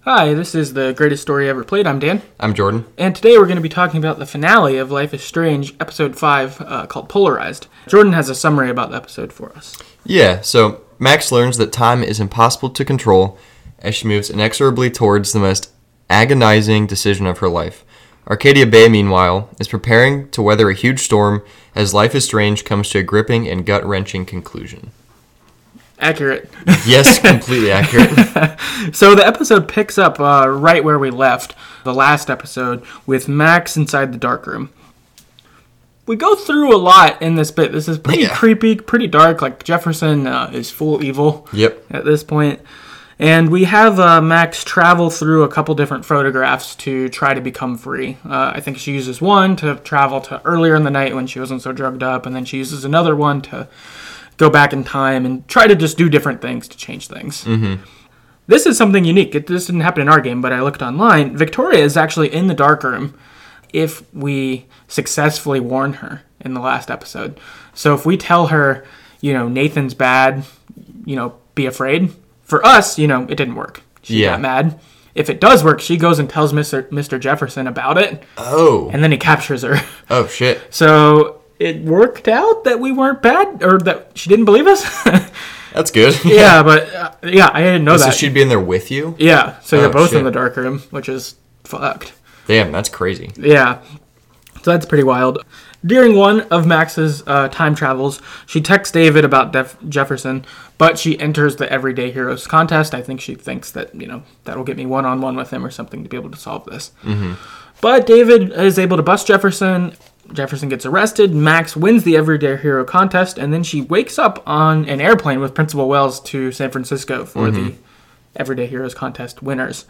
Hi, this is The Greatest Story Ever Played. I'm Dan. I'm Jordan. And today we're going to be talking about the finale of Life is Strange, Episode 5, called Polarized. Jordan has a summary about the episode for us. Yeah, so Max learns that time is impossible to control as she moves inexorably towards the most agonizing decision of her life. Arcadia Bay, meanwhile, is preparing to weather a huge storm as Life is Strange comes to a gripping and gut-wrenching conclusion. Accurate. Yes, completely accurate. So the episode picks up right where we left the last episode with Max inside the darkroom. We go through a lot in this bit. This is pretty creepy, pretty dark. Like Jefferson is full evil at this point. And we have Max travel through a couple different photographs to try to become free. I think she uses one to travel to earlier in the night when she wasn't so drugged up. And then she uses another one to go back in time and try to just do different things to change things. Mm-hmm. This is something unique. This didn't happen in our game, but I looked online. Victoria is actually in the darkroom if we successfully warn her in the last episode. So if we tell her, Nathan's bad, be afraid. For us, it didn't work. She got mad. If it does work, she goes and tells Mr. Jefferson about it. Oh. And then he captures her. Oh, shit. So it worked out that we weren't bad, or that she didn't believe us. That's good. Yeah, but I didn't know that. So she'd be in there with you? Yeah, so you're both in the dark room, which is fucked. Damn, that's crazy. Yeah, so that's pretty wild. During one of Max's time travels, she texts David about Jefferson, but she enters the Everyday Heroes contest. I think she thinks that, that'll get me one-on-one with him or something to be able to solve this. Mm-hmm. But David is able to bust Jefferson. Jefferson gets arrested. Max wins the Everyday Hero contest, and then she wakes up on an airplane with Principal Wells to San Francisco for the Everyday Heroes contest winners.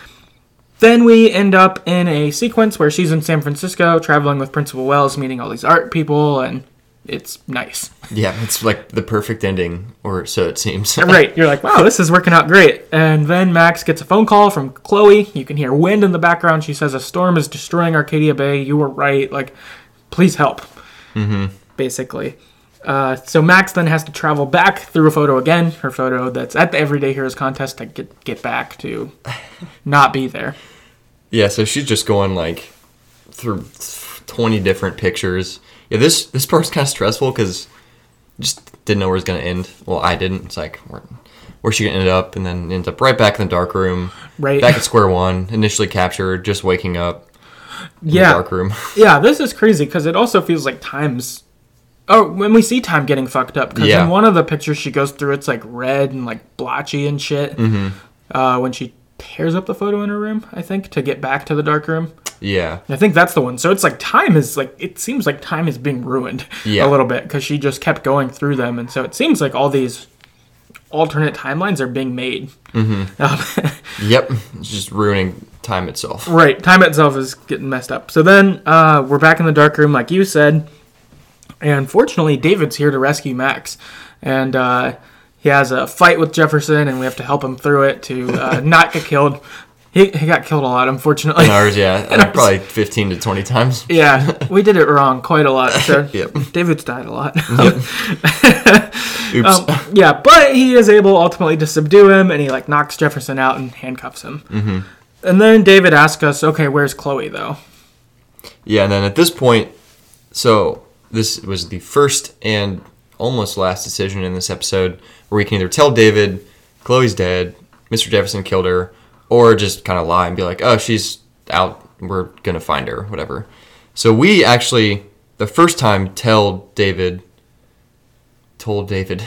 Then we end up in a sequence where she's in San Francisco traveling with Principal Wells, meeting all these art people, and it's nice. Yeah, it's like the perfect ending, or so it seems. Right. You're like, wow, this is working out great. And then Max gets a phone call from Chloe. You can hear wind in the background. She says, a storm is destroying Arcadia Bay. You were right. Please help. Mm-hmm. Basically. So Max then has to travel back through a photo again, her photo that's at the Everyday Heroes contest, to get back to not be there. Yeah, so she's just going through 20 different pictures. Yeah, this part's kind of stressful because just didn't know where it was going to end. Well, I didn't. It's like, where's she going to end up? And then ends up right back in the dark room. Right. Back at square one, initially captured, just waking up in the dark room. Yeah, this is crazy because it also feels like time's... Oh, when we see time getting fucked up. Because in one of the pictures she goes through, it's red and blotchy and shit. Mm-hmm. When she tears up the photo in her room, I think, to get back to the dark room. Yeah. I think that's the one. So it's time is it seems like time is being ruined a little bit because she just kept going through them. And so it seems like all these alternate timelines are being made. Mm-hmm. Yep. It's just ruining time itself. Right. Time itself is getting messed up. So then we're back in the dark room, like you said. And fortunately, David's here to rescue Max. And he has a fight with Jefferson, and we have to help him through it to not get killed. He got killed a lot, unfortunately. In ours, yeah. Probably 15 to 20 times. Yeah, we did it wrong quite a lot. So Yep. David's died a lot. Yep. Oops. Yeah, but he is able ultimately to subdue him, and he knocks Jefferson out and handcuffs him. Mm-hmm. And then David asks us, okay, where's Chloe, though? Yeah, and then at this point, so this was the first and almost last decision in this episode where we can either tell David Chloe's dead, Mr. Jefferson killed her, or just kind of lie and be like, oh, she's out, we're going to find her, whatever. So we actually, the first time, told David we told David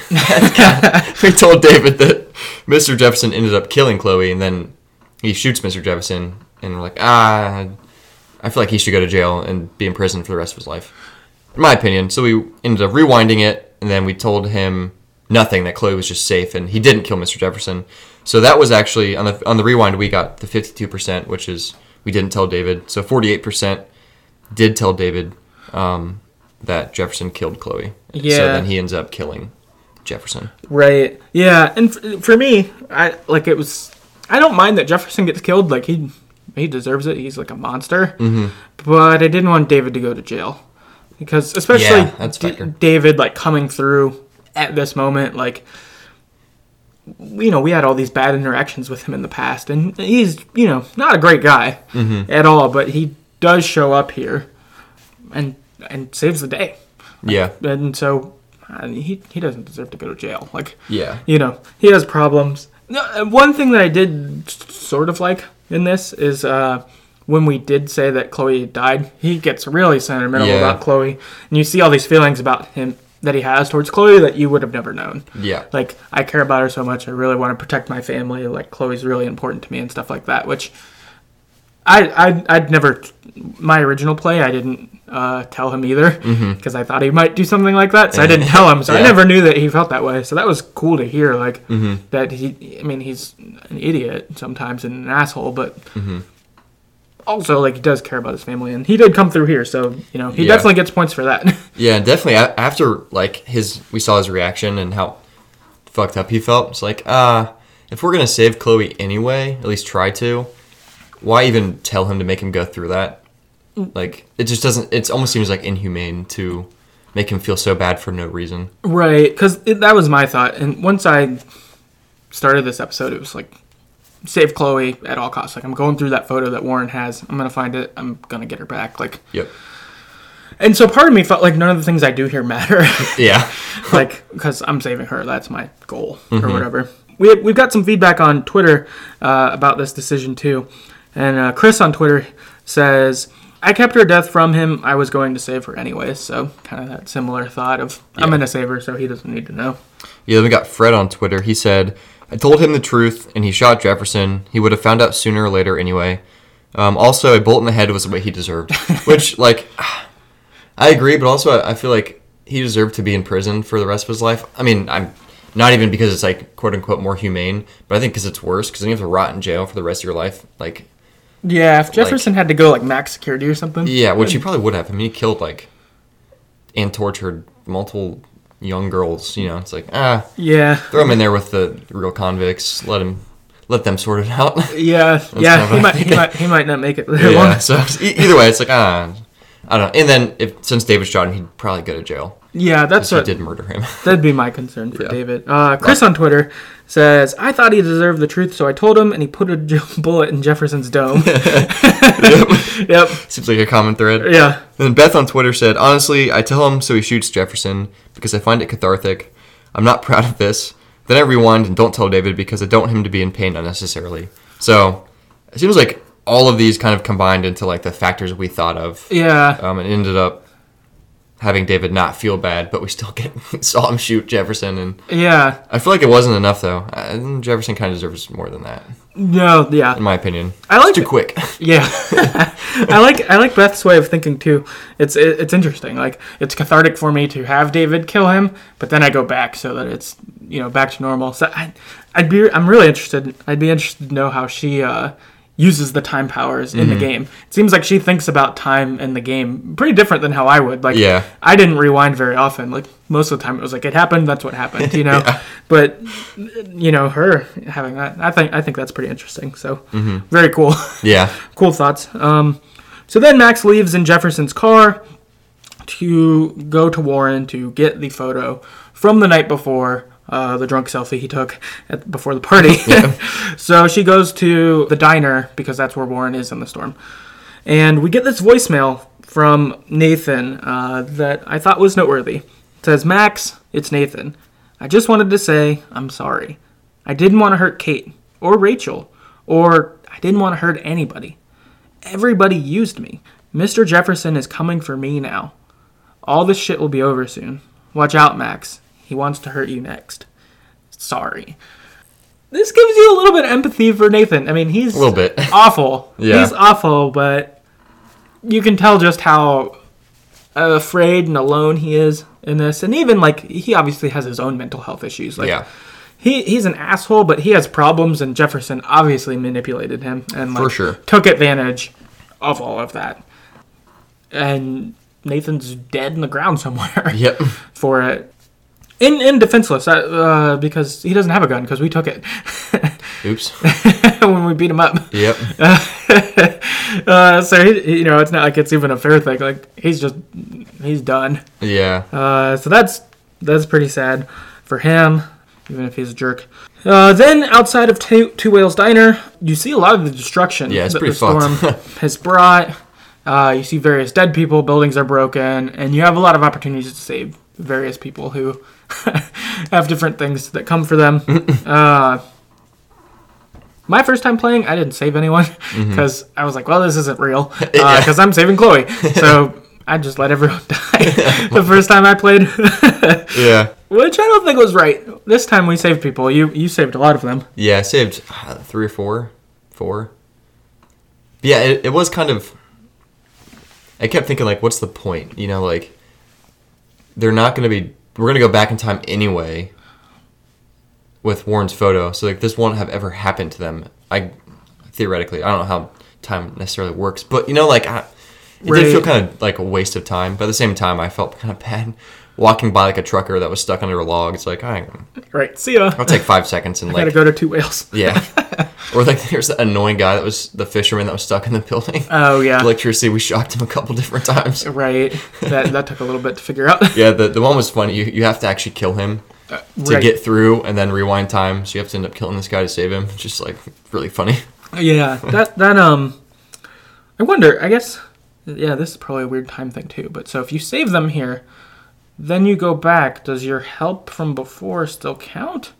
that Mr. Jefferson ended up killing Chloe, and then he shoots Mr. Jefferson, and we're like, I feel like he should go to jail and be in prison for the rest of his life. In my opinion. So we ended up rewinding it, and then we told him nothing, that Chloe was just safe, and he didn't kill Mr. Jefferson. So that was actually, on the rewind, we got the 52%, which is, we didn't tell David. So 48% did tell David that Jefferson killed Chloe. Yeah. So then he ends up killing Jefferson. Right. Yeah, and for me, I don't mind that Jefferson gets killed. He deserves it. He's a monster. Mm-hmm. But I didn't want David to go to jail. Because especially that's David coming through at this moment, we had all these bad interactions with him in the past, and he's, not a great guy at all, but he does show up here and saves the day. Yeah. And so he doesn't deserve to go to jail. Yeah. He has problems. One thing that I did sort of like in this is when we did say that Chloe died, he gets really sentimental about Chloe. And you see all these feelings about him that he has towards Chloe that you would have never known. Yeah. I care about her so much. I really want to protect my family. Chloe's really important to me and stuff like that, which I'd never... My original play, I didn't tell him either because I thought he might do something like that, so I didn't tell him. So I never knew that he felt that way. So that was cool to hear, that he's an idiot sometimes and an asshole, but also, he does care about his family, and he did come through here, so, he definitely gets points for that. Yeah, definitely. After, we saw his reaction and how fucked up he felt, it's if we're going to save Chloe anyway, at least try to, why even tell him to make him go through that? It just doesn't... It almost seems inhumane to make him feel so bad for no reason. Right, because that was my thought. And once I started this episode, it was save Chloe at all costs. I'm going through that photo that Warren has. I'm going to find it. I'm going to get her back. Yep. And so part of me felt like none of the things I do here matter. Yeah. Because I'm saving her. That's my goal or whatever. We've got some feedback on Twitter about this decision too. And Chris on Twitter says, I kept her death from him. I was going to save her anyway. So kind of that similar thought of, I'm going to save her so he doesn't need to know. Yeah, then we got Fred on Twitter. He said, I told him the truth and he shot Jefferson. He would have found out sooner or later anyway. Also, a bolt in the head was the way he deserved. Which, I agree, but also I feel like he deserved to be in prison for the rest of his life. I mean, I'm not even because it's quote-unquote more humane, but I think because it's worse, because then you have to rot in jail for the rest of your life. Yeah, if Jefferson had to go max security or something. Yeah, which he probably would have. I mean, he killed and tortured multiple young girls. It's yeah, throw him in there with the real convicts. Let them sort it out. Yeah, he might not make it there long. So either way, it's I don't know. And then since David shot him, he'd probably go to jail. Yeah, that's what... He did murder him. That'd be my concern for David. Chris on Twitter says, I thought he deserved the truth, so I told him, and he put a bullet in Jefferson's dome. Yep. Seems like a common thread. Yeah. And Beth on Twitter said, honestly, I tell him so he shoots Jefferson because I find it cathartic. I'm not proud of this. Then I rewind and don't tell David because I don't want him to be in pain unnecessarily. So it seems like all of these kind of combined into the factors we thought of. Yeah. And ended up having David not feel bad, but we still saw him shoot Jefferson. And yeah. I feel like it wasn't enough, though. Jefferson kind of deserves more than that. No, yeah. In my opinion. It's too quick. Yeah. I like Beth's way of thinking, too. It's interesting. It's cathartic for me to have David kill him, but then I go back so that it's, back to normal. So I'm really interested. I'd be interested to know how she uses the time powers in the game. It seems like she thinks about time in the game pretty different than how I would. I didn't rewind very often. Most of the time it was it happened, that's what happened, Yeah. But, her having that, I think that's pretty interesting. So, very cool. Yeah. Cool thoughts. So then Max leaves in Jefferson's car to go to Warren to get the photo from the night before. The drunk selfie he took before the party. So she goes to the diner because that's where Warren is in the storm. And we get this voicemail from Nathan that I thought was noteworthy. It says, Max, it's Nathan. I just wanted to say I'm sorry. I didn't want to hurt Kate or Rachel, or I didn't want to hurt anybody. Everybody used me. Mr. Jefferson is coming for me now. All this shit will be over soon. Watch out, Max. He wants to hurt you next. Sorry. This gives you a little bit of empathy for Nathan. I mean, he's a little bit awful. Yeah. He's awful, but you can tell just how afraid and alone he is in this. And even, he obviously has his own mental health issues. He's an asshole, but he has problems, and Jefferson obviously manipulated him and for sure took advantage of all of that. And Nathan's dead in the ground somewhere. Yep. For it. In defenseless, because he doesn't have a gun, because we took it. Oops. When we beat him up. Yep. So, it's not like it's even a fair thing. He's done. Yeah. So that's pretty sad for him. even if he's a jerk. Then, outside of Two Whales Diner, you see a lot of the destruction it's that pretty the storm has brought. You see various dead people, buildings are broken, and you have a lot of opportunities to save various people who have different things that come for them. My first time playing, I didn't save anyone because I was like, well, this isn't real because I'm saving Chloe. So I just let everyone die the first time I played. Yeah. Which I don't think was right. This time we saved people. You saved a lot of them. Yeah, I saved 3 or 4. But yeah, it was kind of... I kept thinking, like, what's the point? You know, like, they're not going to be... We're going to go back in time anyway with Warren's photo. So, like, this won't have ever happened to them. Theoretically, I don't know how time necessarily works. But, you know, like, it did feel kind of like a waste of time. But at the same time, I felt kind of bad walking by, like, a trucker that was stuck under a log. It's like, right, see ya. I'll take 5 seconds and, I gotta go to Two Whales. Yeah. Or, like, there's that annoying guy that was the fisherman that was stuck in the building. Oh, yeah. Electricity, we shocked him a couple different times. Right. That took a little bit to figure out. Yeah, the one was funny. You have to actually kill him to get through and then rewind time. So you have to end up killing this guy to save him. It's just, like, really funny. Yeah. That I wonder, I guess, yeah, this is probably a weird time thing, too. But so if you save them here, then you go back, does your help from before still count?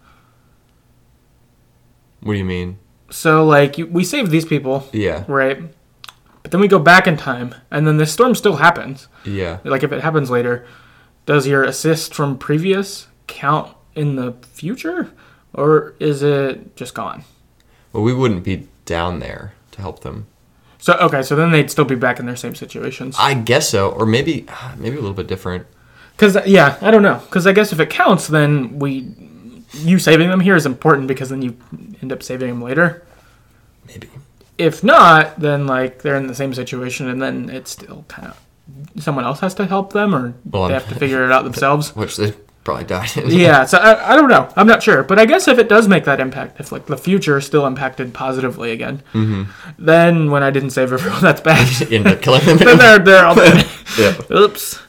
What do you mean? So, like, we saved these people. Yeah. Right? But then we go back in time, and then the storm still happens. Yeah. Like, if it happens later, does your assist from previous count in the future? Or is it just gone? Well, we wouldn't be down there to help them. So, okay, so then they'd still be back in their same situations. I guess so. Or maybe a little bit different. Because, yeah, I don't know. Because I guess if it counts, then you saving them here is important because then you end up saving them later. Maybe. If not, then, like, they're in the same situation and then it's still kind of... Someone else has to help them or they have to figure it out themselves. Which they probably died in. Yeah, so I don't know. I'm not sure. But I guess if it does make that impact, if, like, the future still impacted positively again, then when I didn't save everyone, that's bad. You end up killing them. Then they're all dead. Yeah. Oops.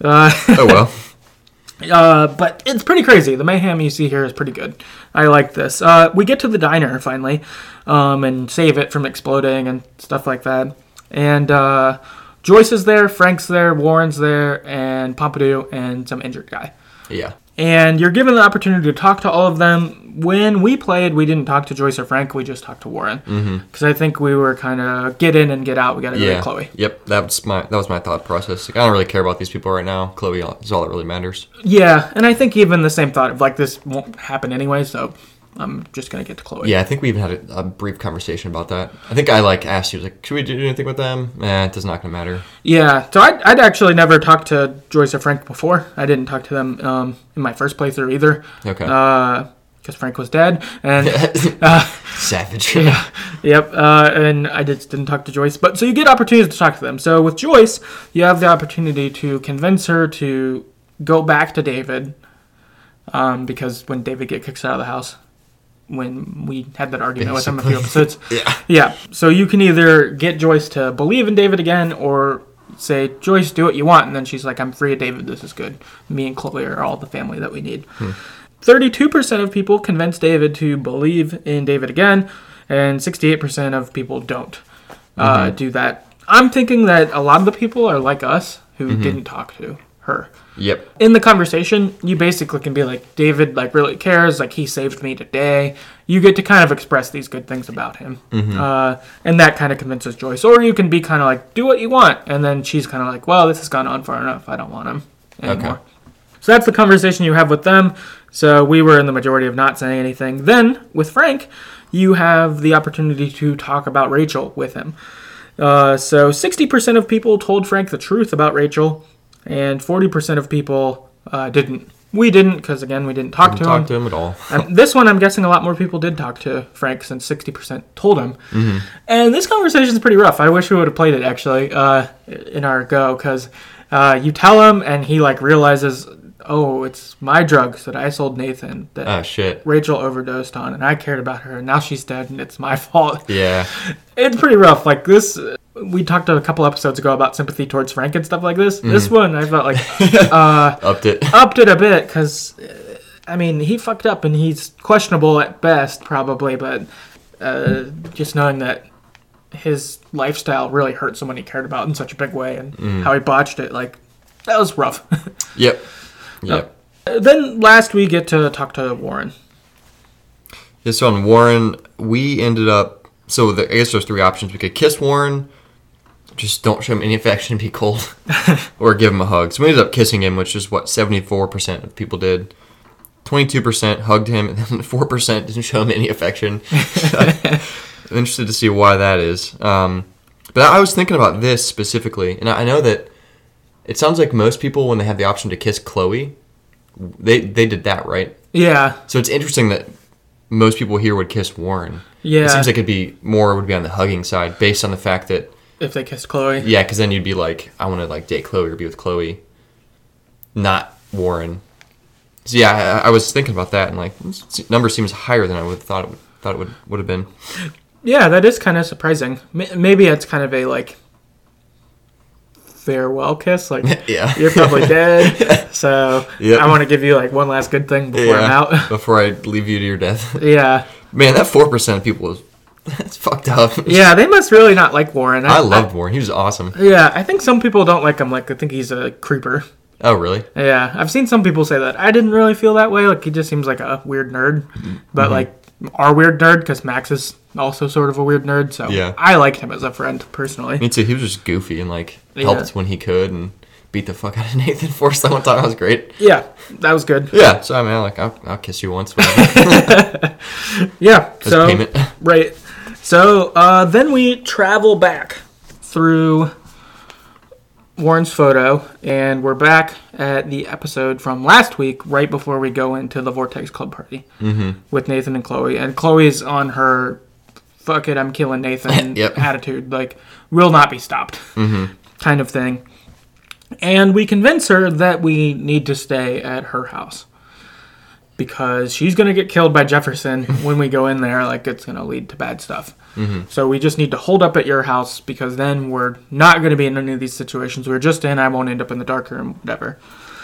Oh, well. But it's pretty crazy. The mayhem you see here is pretty good. I like this. We get to the diner, finally, and save it from exploding and stuff like that. And Joyce is there, Frank's there, Warren's there, and Pompidou, and some injured guy. Yeah. And you're given the opportunity to talk to all of them. When we played, we didn't talk to Joyce or Frank. We just talked to Warren. Because I think we were kind of get in and get out. We got to go to Chloe. Yep, that was my thought process. Like, I don't really care about these people right now. Chloe is all that really matters. Yeah, and I think even the same thought of, like, this won't happen anyway, so I'm just going to get to Chloe. Yeah, I think we even had a brief conversation about that. I think I, like, asked you, like, should we do anything with them? It's not going to matter. Yeah, so I'd actually never talked to Joyce or Frank before. I didn't talk to them in my first playthrough either. Okay. Because Frank was dead. And savage. Yeah. Yep. And I just didn't talk to Joyce. But so you get opportunities to talk to them. So with Joyce, you have the opportunity to convince her to go back to David. Because when David kicks out of the house, when we had that argument with him a few episodes. Yeah. So you can either get Joyce to believe in David again or say, Joyce, do what you want. And then she's like, I'm free of David. This is good. Me and Chloe are all the family that we need. 32% of people convince David to believe in David again, and 68% of people don't do that. I'm thinking that a lot of the people are like us who didn't talk to her. Yep. In the conversation, you basically can be like, David, like, really cares. Like, he saved me today. You get to kind of express these good things about him. And that kind of convinces Joyce. Or you can be kind of like, do what you want. And then she's kind of like, well, this has gone on far enough. I don't want him anymore. Okay. So that's the conversation you have with them. So we were in the majority of not saying anything. Then, with Frank, you have the opportunity to talk about Rachel with him. So 60% of people told Frank the truth about Rachel. And 40% of people didn't. We didn't, because, again, we didn't talk to him. Talk to him at all. And this one, I'm guessing a lot more people did talk to Frank, since 60% told him. And this conversation is pretty rough. I wish we would have played it, actually, in our go, because you tell him, and he, like, realizes, oh, it's my drugs that I sold Nathan that Rachel overdosed on, and I cared about her, and now she's dead, and it's my fault. Yeah. It's pretty rough. Like, this... We talked a couple episodes ago about sympathy towards Frank and stuff like this. This one, I felt like... Upped it a bit, because I mean, he fucked up and he's questionable at best, probably, but just knowing that his lifestyle really hurt someone he cared about in such a big way and how he botched it, like, that was rough. Yep. Then last we get to talk to Warren. Yeah, so on Warren, we ended up... So I guess there's 3 options. We could kiss Warren, just don't show him any affection, be cold, or give him a hug. So we ended up kissing him, which is what 74% of people did. 22% hugged him, and then 4% didn't show him any affection. I'm interested to see why that is. But I was thinking about this specifically, and I know that it sounds like most people, when they have the option to kiss Chloe, they did that, right? Yeah. So it's interesting that most people here would kiss Warren. Yeah. It seems like would be on the hugging side, based on the fact that... If they kissed Chloe. Yeah, because then you'd be like, I want to like date Chloe or be with Chloe, not Warren. So yeah, I was thinking about that, and like, number seems higher than I would thought it would have been. Yeah, that is kind of surprising. Maybe it's kind of a like farewell kiss, like yeah. You're probably dead, so yep. I want to give you like one last good thing before I'm out. Before I leave you to your death. Yeah. Man, that 4% of people that's fucked up. Yeah, they must really not like Warren. I loved Warren. He was awesome. Yeah, I think some people don't like him. Like, I think he's a creeper. Oh, really? Yeah, I've seen some people say that. I didn't really feel that way. Like, he just seems like a weird nerd. But, like, our weird nerd, because Max is also sort of a weird nerd. So, yeah. I liked him as a friend, personally. Me too. He was just goofy and, like, helped when he could and beat the fuck out of Nathan Force that one time. That was great. Yeah, that was good. Yeah, so, I mean, like, I'll kiss you once. Whatever. Yeah. As payment. Right. So, then we travel back through Warren's photo, and we're back at the episode from last week, right before we go into the Vortex Club party with Nathan and Chloe. And Chloe's on her, fuck it, I'm killing Nathan yep. attitude, like, will not be stopped kind of thing. And we convince her that we need to stay at her house, because she's going to get killed by Jefferson when we go in there. Like, it's going to lead to bad stuff. So we just need to hold up at your house, because then we're not going to be in any of these situations we're just in. I won't end up in the dark room, whatever.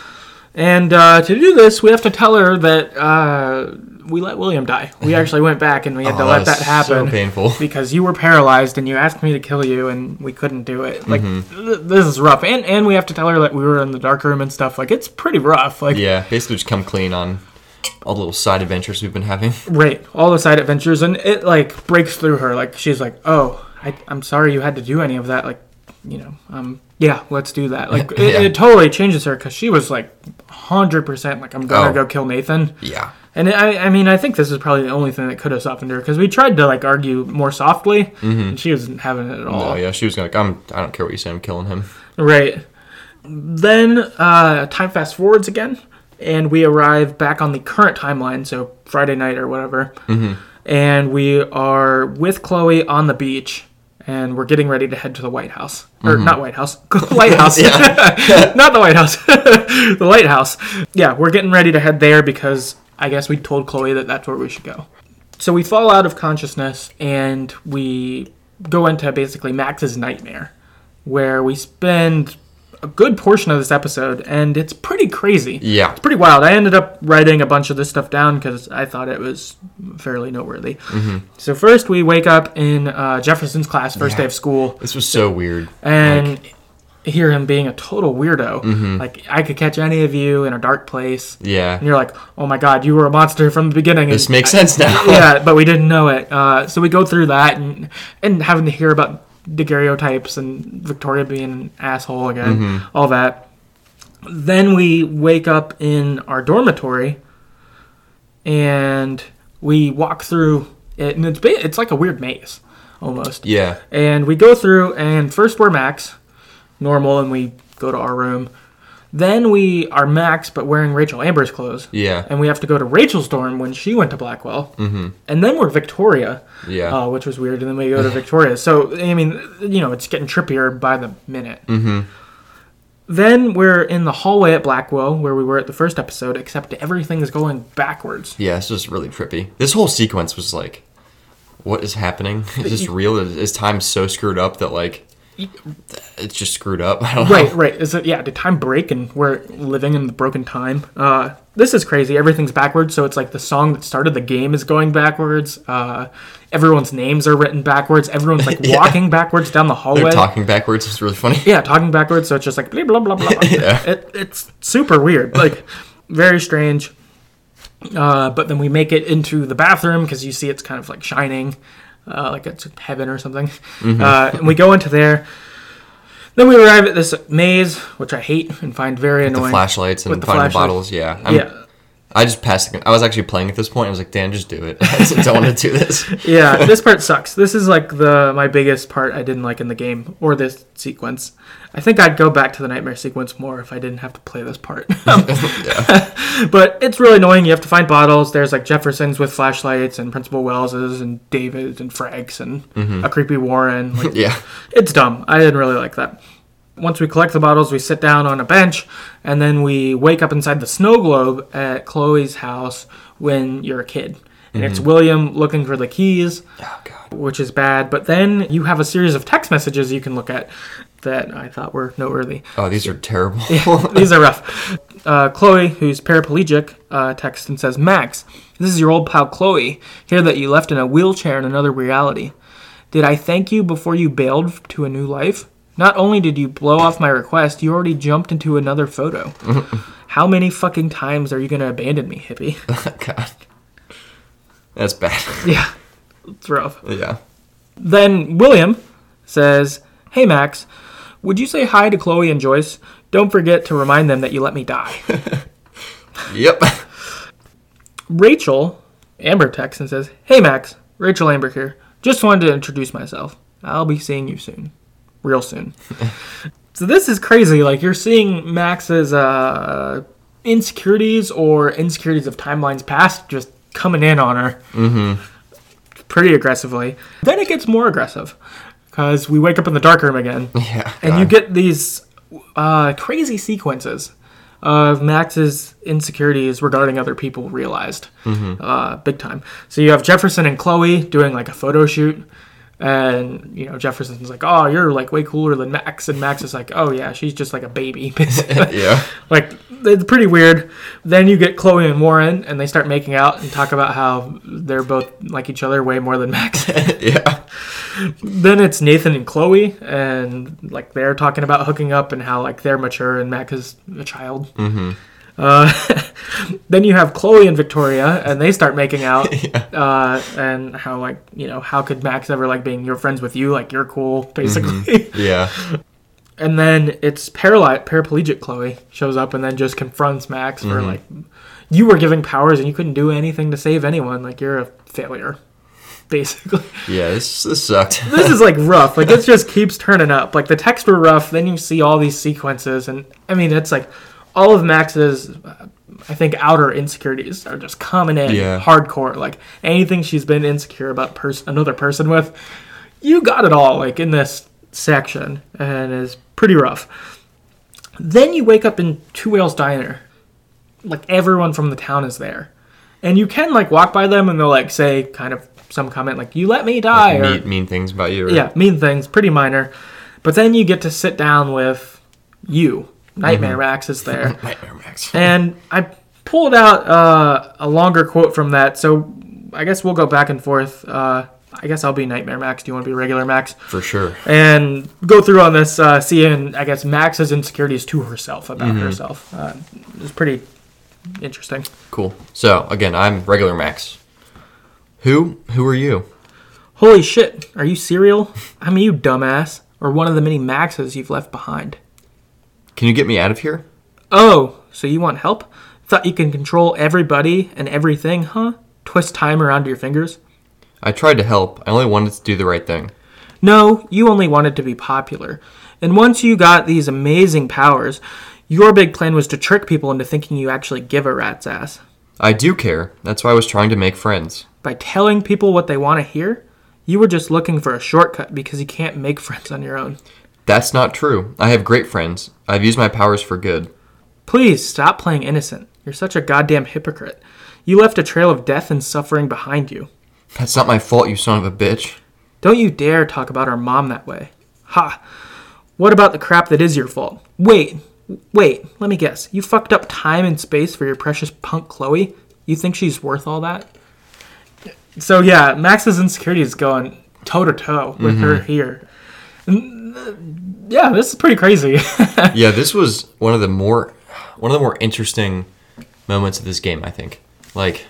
And to do this, we have to tell her that we let William die. We actually went back and we had to let that happen. So painful. Because you were paralyzed and you asked me to kill you and we couldn't do it. Like, this is rough. And we have to tell her that we were in the dark room and stuff. Like, it's pretty rough. Like, yeah, basically just come clean on all the little side adventures we've been having. Right, all the side adventures, and it, like, breaks through her. Like, she's like, oh, I'm sorry you had to do any of that. Like, you know, yeah, let's do that. Like, it totally changes her, because she was, like, 100%, like, I'm gonna go kill Nathan. Yeah. And I mean, I think this is probably the only thing that could have softened her, because we tried to, like, argue more softly, and she wasn't having it at all. No, yeah, she was like, I don't care what you say, I'm killing him. Right. Then, time fast forwards again. And we arrive back on the current timeline, so Friday night or whatever. And we are with Chloe on the beach, and we're getting ready to head to the White House. Or not White House. Lighthouse. Not the White House. The Lighthouse. Yeah, we're getting ready to head there because I guess we told Chloe that that's where we should go. So we fall out of consciousness, and we go into basically Max's nightmare, where we spend a good portion of this episode, and it's pretty crazy. Yeah. It's pretty wild. I ended up writing a bunch of this stuff down because I thought it was fairly noteworthy. So first we wake up in Jefferson's class, first day of school. This was so weird. And hear him being a total weirdo. Like, I could catch any of you in a dark place. Yeah. And you're like, oh my god, you were a monster from the beginning. This makes sense now. Yeah, but we didn't know it. So we go through that and having to hear about daguerreotypes and Victoria being an asshole again, all that. Then we wake up in our dormitory, and we walk through it, and it's like a weird maze, almost. Yeah. And we go through, and first we're Max, normal, and we go to our room. Then we are Max, but wearing Rachel Amber's clothes. Yeah. And we have to go to Rachel's dorm when she went to Blackwell. And then we're Victoria. Yeah. Which was weird. And then we go to Victoria. So, I mean, you know, it's getting trippier by the minute. Then we're in the hallway at Blackwell, where we were at the first episode, except everything is going backwards. Yeah, it's just really trippy. This whole sequence was like, what is happening? Is this real? Is time so screwed up that, like, It's just screwed up. I don't know. Right. Is it? Yeah. Did time break and we're living in the broken time? This is crazy. Everything's backwards. So it's like the song that started the game is going backwards. Everyone's names are written backwards. Everyone's like walking backwards down the hallway. They're talking backwards. It's really funny. Yeah, talking backwards. So it's just like blah blah blah blah. Yeah. It's super weird. Like very strange. But then we make it into the bathroom because you see it's kind of like shining. Like it's heaven or something. And we go into there. Then we arrive at this maze, which I hate and find very annoying. The flashlights and finding the bottles, yeah. I just passed I was actually playing at this point. I was like, Dan, just do it. I just don't want to do this. Yeah, this part sucks. This is like my biggest part I didn't like in the game, or this sequence. I think I'd go back to the nightmare sequence more if I didn't have to play this part. But it's really annoying. You have to find bottles. There's like Jeffersons with flashlights and Principal Wells's and David and Frank's and a creepy Warren. Like, it's dumb. I didn't really like that. Once we collect the bottles, we sit down on a bench, and then we wake up inside the snow globe at Chloe's house when you're a kid. And it's William looking for the keys, which is bad. But then you have a series of text messages you can look at that I thought were noteworthy. Oh, these are terrible. These are rough. Chloe, who's paraplegic, texts and says, Max, this is your old pal Chloe. Hear that you left in a wheelchair in another reality. Did I thank you before you bailed to a new life? Not only did you blow off my request, you already jumped into another photo. How many fucking times are you going to abandon me, hippie? God. That's bad. Yeah. It's rough. Yeah. Then William says, Hey, Max, would you say hi to Chloe and Joyce? Don't forget to remind them that you let me die. Yep. Rachel, Amber texts and says, Hey, Max, Rachel Amber here. Just wanted to introduce myself. I'll be seeing you soon. Real soon. So this is crazy. Like, you're seeing Max's insecurities or insecurities of timelines past just coming in on her pretty aggressively. Then it gets more aggressive because we wake up in the dark room again. And you get these crazy sequences of Max's insecurities regarding other people realized big time. So you have Jefferson and Chloe doing like a photo shoot. And, you know, Jefferson's like, oh, you're, like, way cooler than Max. And Max is like, oh, yeah, she's just, like, a baby, basically. Like, it's pretty weird. Then you get Chloe and Warren, and they start making out and talk about how they're both like each other way more than Max. Then it's Nathan and Chloe, and, like, they're talking about hooking up and how, like, they're mature and Max is a child. Then you have Chloe and Victoria, and they start making out, and how, like, you know, how could Max ever like being your friends with you? Like, you're cool, basically. And then it's paraplegic Chloe shows up and then just confronts Max for like, you were giving powers and you couldn't do anything to save anyone. Like, you're a failure, basically. Yeah, this sucked. This is like rough. Like, it just keeps turning up. Like, the texts were rough. Then you see all these sequences, and I mean, it's like all of Max's, I think, outer insecurities are just coming in hardcore. Like, anything she's been insecure about another person with, you got it all, like, in this section, and it's pretty rough. Then you wake up in Two Whales Diner. Like, everyone from the town is there. And you can, like, walk by them, and they'll, like, say kind of some comment, like, you let me die. Like mean things about you. Right? Yeah, mean things, pretty minor. But then you get to sit down with you. Nightmare Max is there. Nightmare Max. And I pulled out a longer quote from that, so I guess we'll go back and forth. I guess I'll be Nightmare Max. Do you want to be regular Max? For sure. And go through on this, seeing, I guess, Max's insecurities to herself, about herself. It's pretty interesting. Cool. So, again, I'm regular Max. Who are you? Holy shit. Are you Serial? I mean, you dumbass. Or one of the many Maxes you've left behind. Can you get me out of here? Oh, so you want help? Thought you can control everybody and everything, huh? Twist time around your fingers? I tried to help. I only wanted to do the right thing. No, you only wanted to be popular. And once you got these amazing powers, your big plan was to trick people into thinking you actually give a rat's ass. I do care. That's why I was trying to make friends. By telling people what they want to hear? You were just looking for a shortcut because you can't make friends on your own. That's not true. I have great friends. I've used my powers for good. Please, stop playing innocent. You're such a goddamn hypocrite. You left a trail of death and suffering behind you. That's not my fault, you son of a bitch. Don't you dare talk about our mom that way. Ha. What about the crap that is your fault? Wait, let me guess. You fucked up time and space for your precious punk Chloe? You think she's worth all that? So yeah, Max's insecurity is going toe-to-toe with her here. Yeah, this is pretty crazy. Yeah, this was one of the more interesting moments of this game, I think. Like,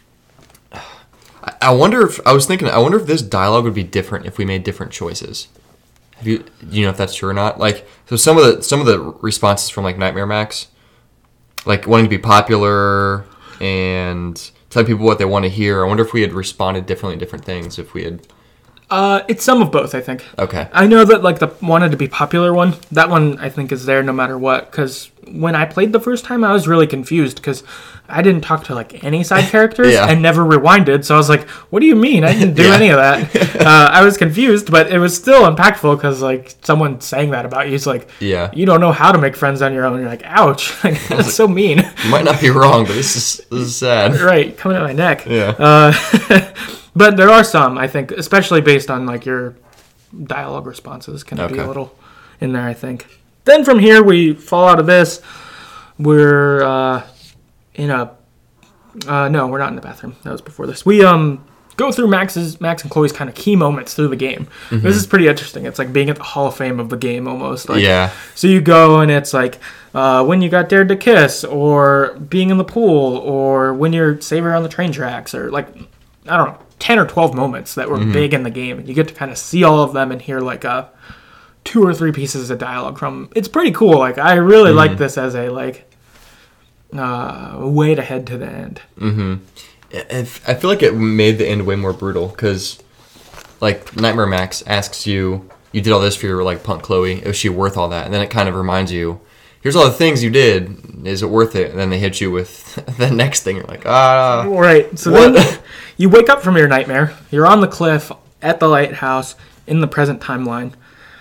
I wonder if this dialogue would be different if we made different choices. Do you know if that's true or not? Like, so some of the responses from like Nightmare Max, like wanting to be popular and telling people what they want to hear. I wonder if we had responded differently to different things if we had. It's some of both, I think. Okay. I know that like the wanted to be popular one, that one I think is there no matter what. Because when I played the first time, I was really confused because I didn't talk to like any side characters and never rewinded. So I was like, "What do you mean? I didn't do any of that." I was confused, but it was still impactful because like someone saying that about you is like, you don't know how to make friends on your own. You're like, "Ouch!" Like, that's so mean. You might not be wrong, but this is sad. Right, coming at my neck. Yeah. But there are some, I think, especially based on like your dialogue responses, can be a little in there, I think. Then from here, we fall out of this. We're in a... no, we're not in the bathroom. That was before this. We go through Max and Chloe's kind of key moments through the game. Mm-hmm. This is pretty interesting. It's like being at the Hall of Fame of the game almost. Like, so you go and it's like when you got dared to kiss, or being in the pool, or when you're saving her on the train tracks, or like, I don't know, 10 or 12 moments that were big in the game. And you get to kind of see all of them and hear like 2 or 3 pieces of dialogue from. It's pretty cool. Like, I really like this as a like way to head to the end. I feel like it made the end way more brutal because like Nightmare Max asks you did all this for your like punk Chloe, is she worth all that? And then it kind of reminds you, here's all the things you did, is it worth it? And then they hit you with the next thing. You're like, right. So then you wake up from your nightmare, you're on the cliff at the lighthouse in the present timeline.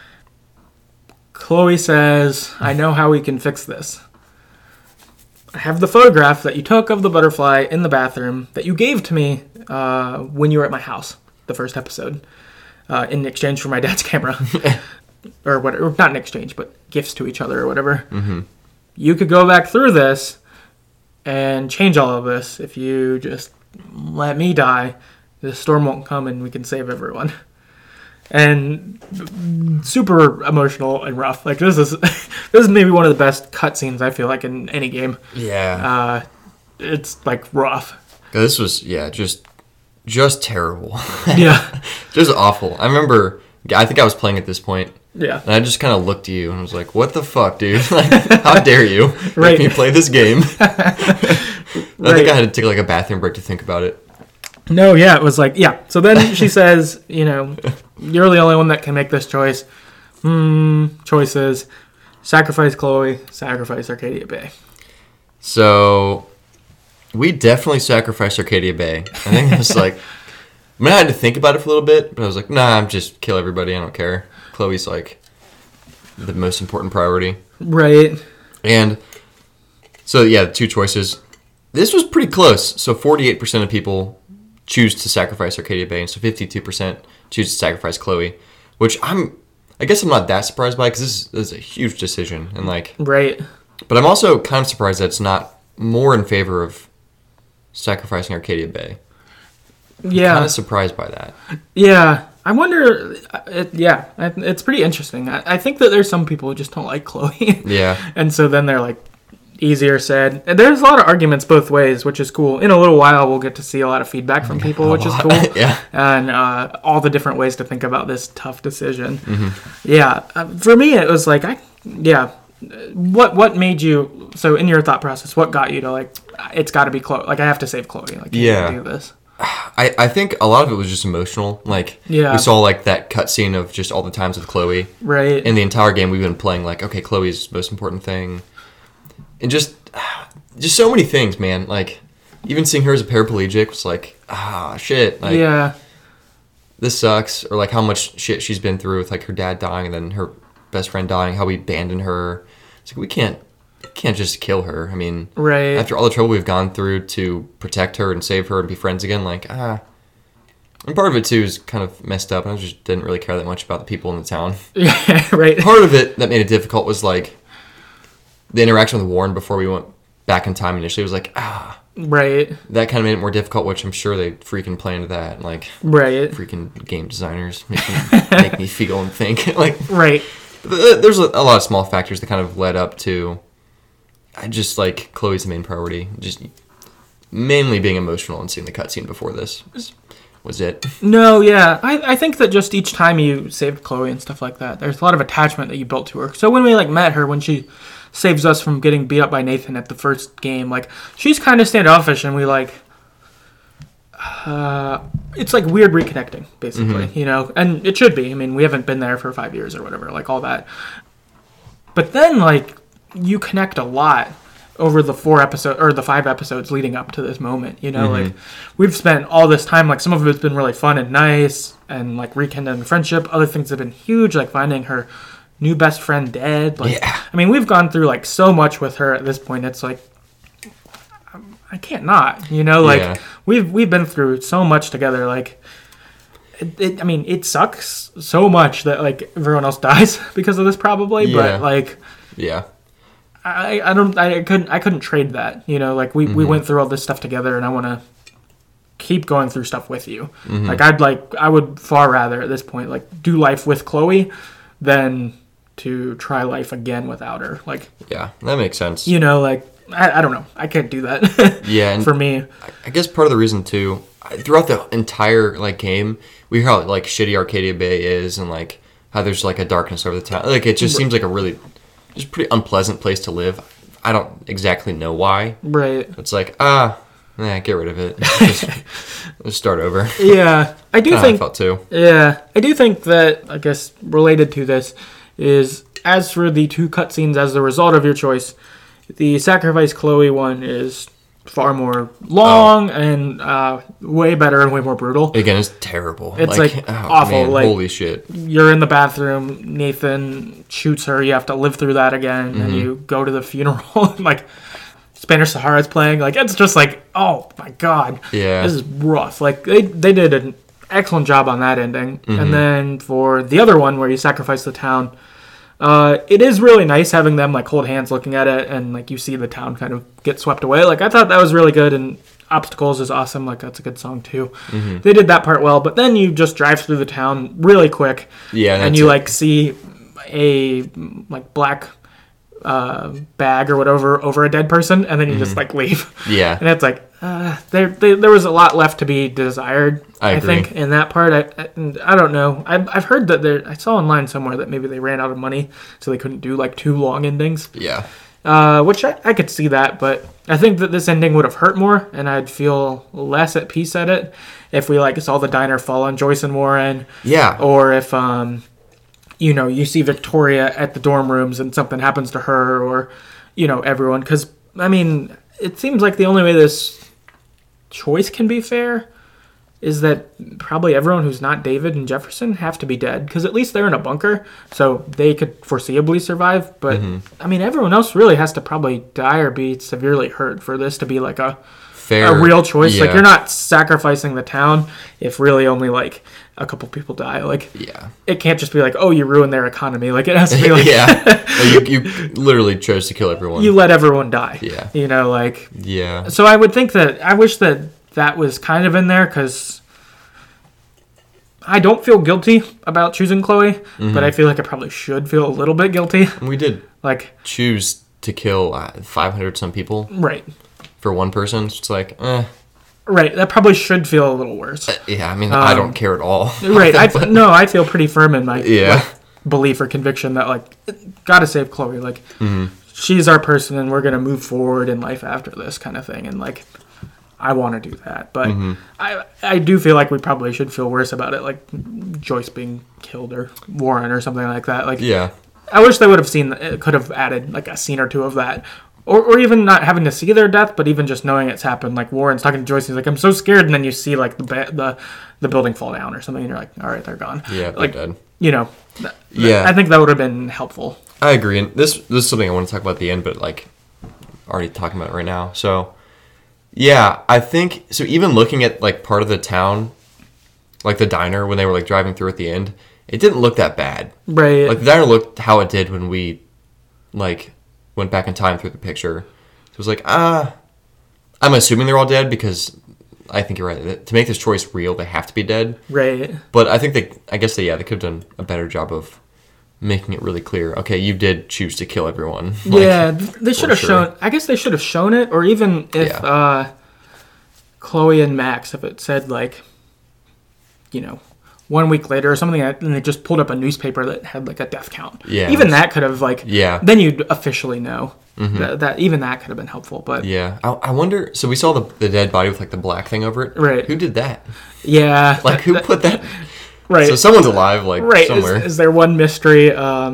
Chloe says, I know how we can fix this. I have the photograph that you took of the butterfly in the bathroom that you gave to me when you were at my house, the first episode, in exchange for my dad's camera. Or whatever, not in exchange, but gifts to each other or whatever. You could go back through this and change all of this if you just let me die. The storm won't come and we can save everyone. And super emotional and rough. Like this is maybe one of the best cutscenes I feel like in any game. Yeah. It's like rough. This was just terrible. Yeah. Just awful. I think I was playing at this point. Yeah. And I just kind of looked at you and was like, what the fuck, dude? Like, how dare you right. make me play this game? I think I had to take like a bathroom break to think about it. No, yeah, it was like, yeah. So then she says, you're the only one that can make this choice. Choices. Sacrifice Chloe, sacrifice Arcadia Bay. So, we definitely sacrificed Arcadia Bay. I think it was like, I had to think about it for a little bit, but I was like, nah, I'm just kill everybody, I don't care. Chloe's like the most important priority. Right. And so, yeah, 2 choices. This was pretty close. So 48% of people choose to sacrifice Arcadia Bay, and so 52% choose to sacrifice Chloe, which I guess I'm not that surprised by, because this is a huge decision. And like, right. But I'm also kind of surprised that it's not more in favor of sacrificing Arcadia Bay. Yeah. I'm kind of surprised by that. Yeah. I wonder, it's pretty interesting. I think that there's some people who just don't like Chloe. Yeah. And so then they're like, easier said. And there's a lot of arguments both ways, which is cool. In a little while, we'll get to see a lot of feedback from people, which is cool. Yeah. And all the different ways to think about this tough decision. Yeah. For me, it was like, what made you, so in your thought process, what got you to like, it's got to be Chloe. Like, I have to save Chloe. Like, you can't do this. I think a lot of it was just emotional. Like, we saw like that cutscene of just all the times with Chloe. Right. In the entire game, we've been playing like, okay, Chloe's the most important thing. And just so many things, man. Like, even seeing her as a paraplegic was like, shit. Like, yeah. This sucks. Or like how much shit she's been through with like her dad dying and then her best friend dying, how we abandoned her. It's like, we can't just kill her. I mean, right. After all the trouble we've gone through to protect her and save her and be friends again, like, And part of it, too, is kind of messed up. And I just didn't really care that much about the people in the town. Yeah, right. Part of it that made it difficult was, like, the interaction with Warren before we went back in time initially was like, Right. That kind of made it more difficult, which I'm sure they freaking planned that. Like, right. Freaking game designers make me feel and think. Like, right. There's a lot of small factors that kind of led up to, I just like Chloe's the main priority. Just mainly being emotional and seeing the cutscene before this was it. No, yeah. I think that just each time you saved Chloe and stuff like that, there's a lot of attachment that you built to her. So when we, like, met her, when she saves us from getting beat up by Nathan at the first game, like, she's kind of standoffish, and we, like, it's, like, weird reconnecting, basically, you know? And it should be. I mean, we haven't been there for 5 years or whatever, like, all that. But then, like, you connect a lot over the 5 episodes leading up to this moment, you know, like we've spent all this time, like some of it's been really fun and nice and like rekindling friendship. Other things have been huge, like finding her new best friend dead. Like, yeah. I mean, we've gone through like so much with her at this point. It's like, I can't not, you know, like we've been through so much together. Like, I mean, it sucks so much that like everyone else dies because of this probably, but like, I couldn't trade that, you know, like we went through all this stuff together and I want to keep going through stuff with you. Like I would far rather at this point, like do life with Chloe than to try life again without her. Like, yeah, that makes sense. You know, like, I don't know. I can't do that. Yeah. And for me, I guess part of the reason too, throughout the entire like game, we hear how like shitty Arcadia Bay is and like how there's like a darkness over the town. Like it just seems like a really just pretty unpleasant place to live. I don't exactly know why. Right. It's like, get rid of it. Just start over. Yeah. I do think. How I felt too. Yeah. I do think that, I guess, related to this is, as for the 2 cutscenes as the result of your choice, the Sacrifice Chloe one is far more long and way better and way more brutal. Again, it's terrible. It's like awful. Man, like, holy shit. You're in the bathroom, Nathan shoots her, you have to live through that again, and you go to the funeral, like Spanish Sahara's playing. Like, it's just like, oh my god. Yeah. This is rough. Like, they did an excellent job on that ending. And then for the other one where you sacrifice the town, it is really nice having them like hold hands looking at it and like you see the town kind of get swept away. Like I thought that was really good, and Obstacles is awesome. Like that's a good song too. They did that part well, but then you just drive through the town really quick. Yeah, and you like see a like black bag or whatever over a dead person, and then you just like leave. Yeah, and it's like there was a lot left to be desired. I think in that part. I don't know. I've heard that I saw online somewhere that maybe they ran out of money, so they couldn't do like 2 long endings. Yeah. Which I could see that, but I think that this ending would have hurt more, and I'd feel less at peace at it if we like saw the diner fall on Joyce and Warren. Yeah. Or if you know, you see Victoria at the dorm rooms and something happens to her, or you know, everyone. Because I mean, it seems like the only way this choice can be fair is that probably everyone who's not David and Jefferson have to be dead, because at least they're in a bunker, so they could foreseeably survive. But I mean, everyone else really has to probably die or be severely hurt for this to be like a real choice. Yeah. Like, you're not sacrificing the town if really only like a couple people die. Like, it can't just be like, oh, you ruined their economy. Like, it has to be like, you literally chose to kill everyone. You let everyone die. Yeah, you know, like, yeah. So I would think that I wish that was kind of in there, because I don't feel guilty about choosing Chloe, but I feel like I probably should feel a little bit guilty. We did like choose to kill 500 some people, right? For one person, it's like, right. That probably should feel a little worse. Yeah, I mean, I don't care at all. Right. I feel pretty firm in my belief or conviction that like, gotta save Chloe. Like, she's our person, and we're gonna move forward in life after this kind of thing, and like, I want to do that, but I do feel like we probably should feel worse about it, like Joyce being killed or Warren or something like that. Like, yeah, I wish they would have could have added like a scene or 2 of that, or even not having to see their death, but even just knowing it's happened. Like Warren's talking to Joyce, he's like, "I'm so scared," and then you see like the building fall down or something, and you're like, "All right, they're gone." Yeah, like they're dead. You know, I think that would have been helpful. I agree, and this is something I want to talk about at the end, but like already talking about it right now, so. Yeah, I think so. Even looking at like part of the town, like the diner when they were like driving through at the end, it didn't look that bad. Right. Like the diner looked how it did when we like went back in time through the picture. So it was like, I'm assuming they're all dead because I think you're right. To make this choice real, they have to be dead. Right. But I think they could have done a better job of making it really clear. Okay, you did choose to kill everyone. Yeah, they should have shown. I guess they should have shown it, or even if Chloe and Max, if it said like, 1 week later or something, and they just pulled up a newspaper that had like a death count. Yeah. Even that could have like. Yeah. Then you'd officially know. Mm-hmm. That even that could have been helpful, but yeah, I wonder. So we saw the dead body with like the black thing over it. Right. Who did that? Yeah. Like who put that? Right. So someone's alive, like somewhere. Is there one mystery?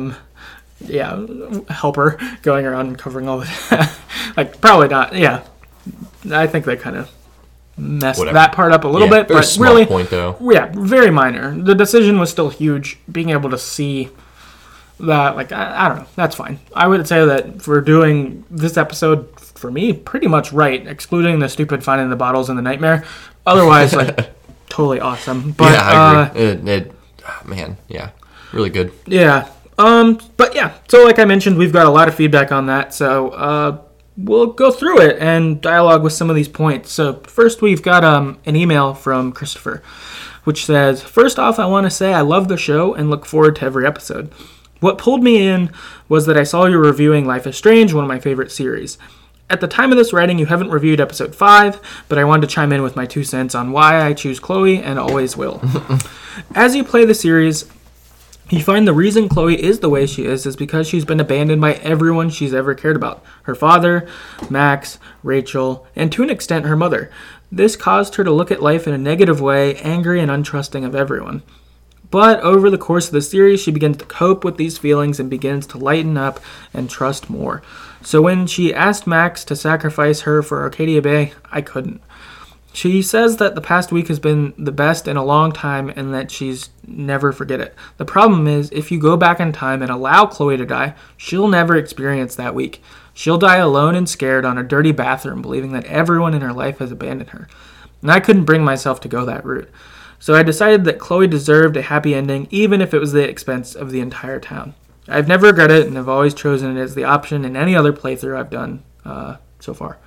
Helper going around covering all the like probably not. Yeah, I think they kind of messed that part up a little bit, very but small really, point though. Yeah, very minor. The decision was still huge. Being able to see that, like, I don't know, that's fine. I would say that for doing this episode, for me, pretty much right, excluding the stupid finding the bottles and the nightmare. Otherwise, like, totally awesome. But, yeah, I agree. Man, yeah, really good. Yeah. But yeah, so like I mentioned, we've got a lot of feedback on that, so we'll go through it and dialogue with some of these points. So first we've got an email from Christopher, which says, "First off, I want to say I love the show and look forward to every episode. What pulled me in was that I saw you reviewing Life is Strange, one of my favorite series. At the time of this writing, you haven't reviewed episode 5, but I wanted to chime in with my 2 cents on why I choose Chloe and always will. As you play the series, you find the reason Chloe is the way she is because she's been abandoned by everyone she's ever cared about. Her father, Max, Rachel, and to an extent her mother. This caused her to look at life in a negative way, angry and untrusting of everyone. But over the course of the series, she begins to cope with these feelings and begins to lighten up and trust more. So when she asked Max to sacrifice her for Arcadia Bay, I couldn't. She says that the past week has been the best in a long time and that she's never forget it. The problem is, if you go back in time and allow Chloe to die, she'll never experience that week. She'll die alone and scared on a dirty bathroom, believing that everyone in her life has abandoned her. And I couldn't bring myself to go that route. So I decided that Chloe deserved a happy ending, even if it was the expense of the entire town. I've never regretted it, and have always chosen it as the option in any other playthrough I've done so far."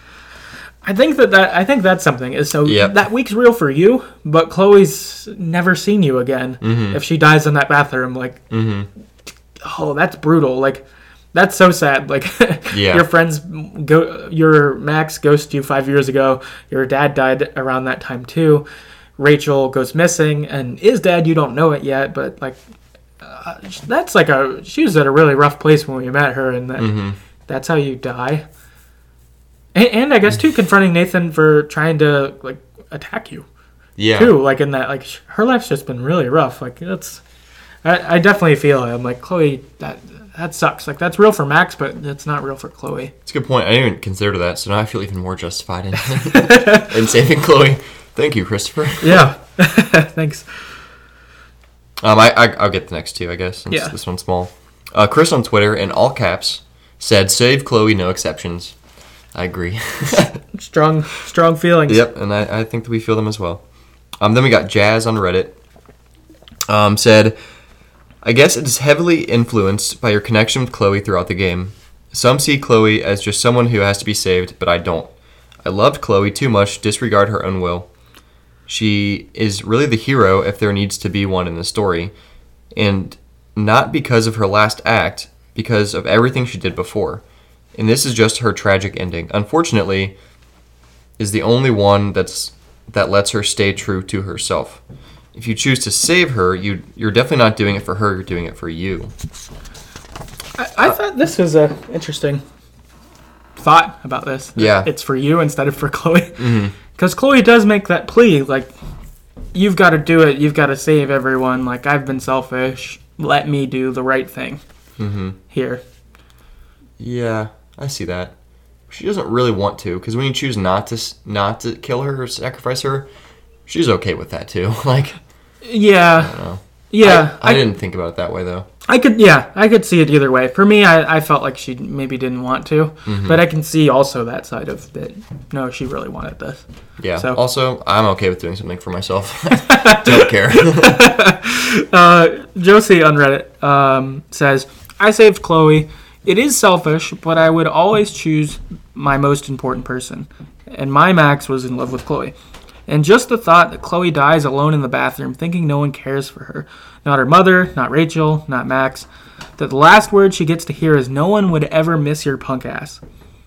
I think that's something. Is so that week's real for you, but Chloe's never seen you again. Mm-hmm. If she dies in that bathroom, like, oh, that's brutal. Like, that's so sad. Like, your friends your Max ghosted you 5 years ago. Your dad died around that time too. Rachel goes missing and is dead. You don't know it yet, but like, that's like she was at a really rough place when we met her, and that's how you die. And I guess too, confronting Nathan for trying to like attack you. Yeah. Too, like in that, like her life's just been really rough. Like I definitely feel it. I'm like, Chloe, that sucks. Like that's real for Max, but it's not real for Chloe. It's a good point. I didn't even consider that, so now I feel even more justified in saving Chloe. Thank you, Christopher. Yeah. Thanks. I'll get the next two, I guess. Since this one's small. Chris on Twitter, in all caps, said, "Save Chloe, no exceptions." I agree. Strong feelings. Yep, and I think that we feel them as well. Then we got Jazz on Reddit. Said, "I guess it is heavily influenced by your connection with Chloe throughout the game. Some see Chloe as just someone who has to be saved, but I don't. I loved Chloe too much to disregard her own will. She is really the hero if there needs to be one in the story, and not because of her last act, because of everything she did before. And this is just her tragic ending. Unfortunately, is the only one that lets her stay true to herself. If you choose to save her, you're definitely not doing it for her, you're doing it for you." I thought this was an interesting thought about this. Yeah. It's for you instead of for Chloe. Because Chloe does make that plea, like, you've got to do it, you've got to save everyone, like, I've been selfish, let me do the right thing here. Yeah, I see that. She doesn't really want to, because when you choose not to kill her or sacrifice her, she's okay with that too. Like, yeah. Yeah. I didn't think about it that way, though. I could see it either way. For me, I felt like she maybe didn't want to, but I can see also that side of that. No, she really wanted this. Yeah. So. Also, I'm okay with doing something for myself. Don't care. Josie on Reddit says, I saved Chloe. It is selfish, but I would always choose my most important person. And my Max was in love with Chloe. And just the thought that Chloe dies alone in the bathroom, thinking no one cares for her. Not her mother, not Rachel, not Max. That the last word she gets to hear is, no one would ever miss your punk ass.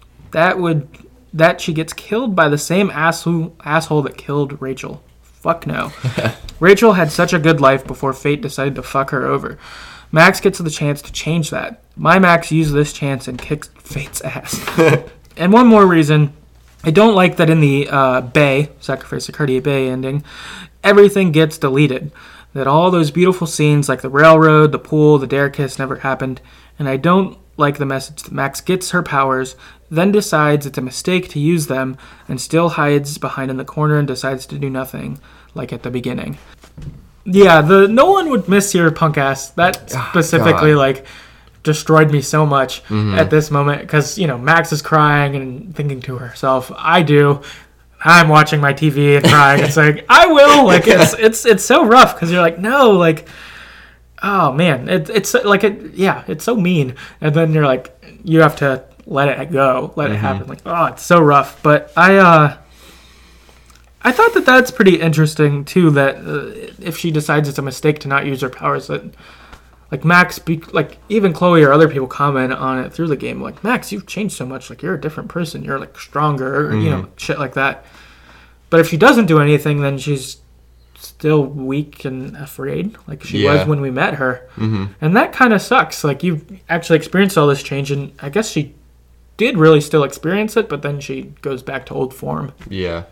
That she gets killed by the same asshole that killed Rachel. Fuck no. Rachel had such a good life before fate decided to fuck her over. Max gets the chance to change that. My Max used this chance and kicked fate's ass. And one more reason... I don't like that in the Bay, Sacrifice of Cartier Bay ending, everything gets deleted. That all those beautiful scenes like the railroad, the pool, the dare kiss never happened. And I don't like the message that Max gets her powers, then decides it's a mistake to use them, and still hides behind in the corner and decides to do nothing, like at the beginning. Yeah, the no one would miss your punk ass. That specifically, destroyed me so much at this moment because, Max is crying and thinking to herself, I do. I'm watching my TV and crying. It's like, I will. It's so rough because you're like, no, oh man, it's so mean. And then you're like, you have to let it go, let it happen. It's so rough. But I thought that that's pretty interesting too, that if she decides it's a mistake to not use her powers, that Max, even Chloe or other people comment on it through the game, like, Max, you've changed so much, you're a different person, you're stronger, or, shit like that. But if she doesn't do anything, then she's still weak and afraid, like she was when we met her. And that kind of sucks. You've actually experienced all this change, and I guess she did really still experience it, but then she goes back to old form. Yeah,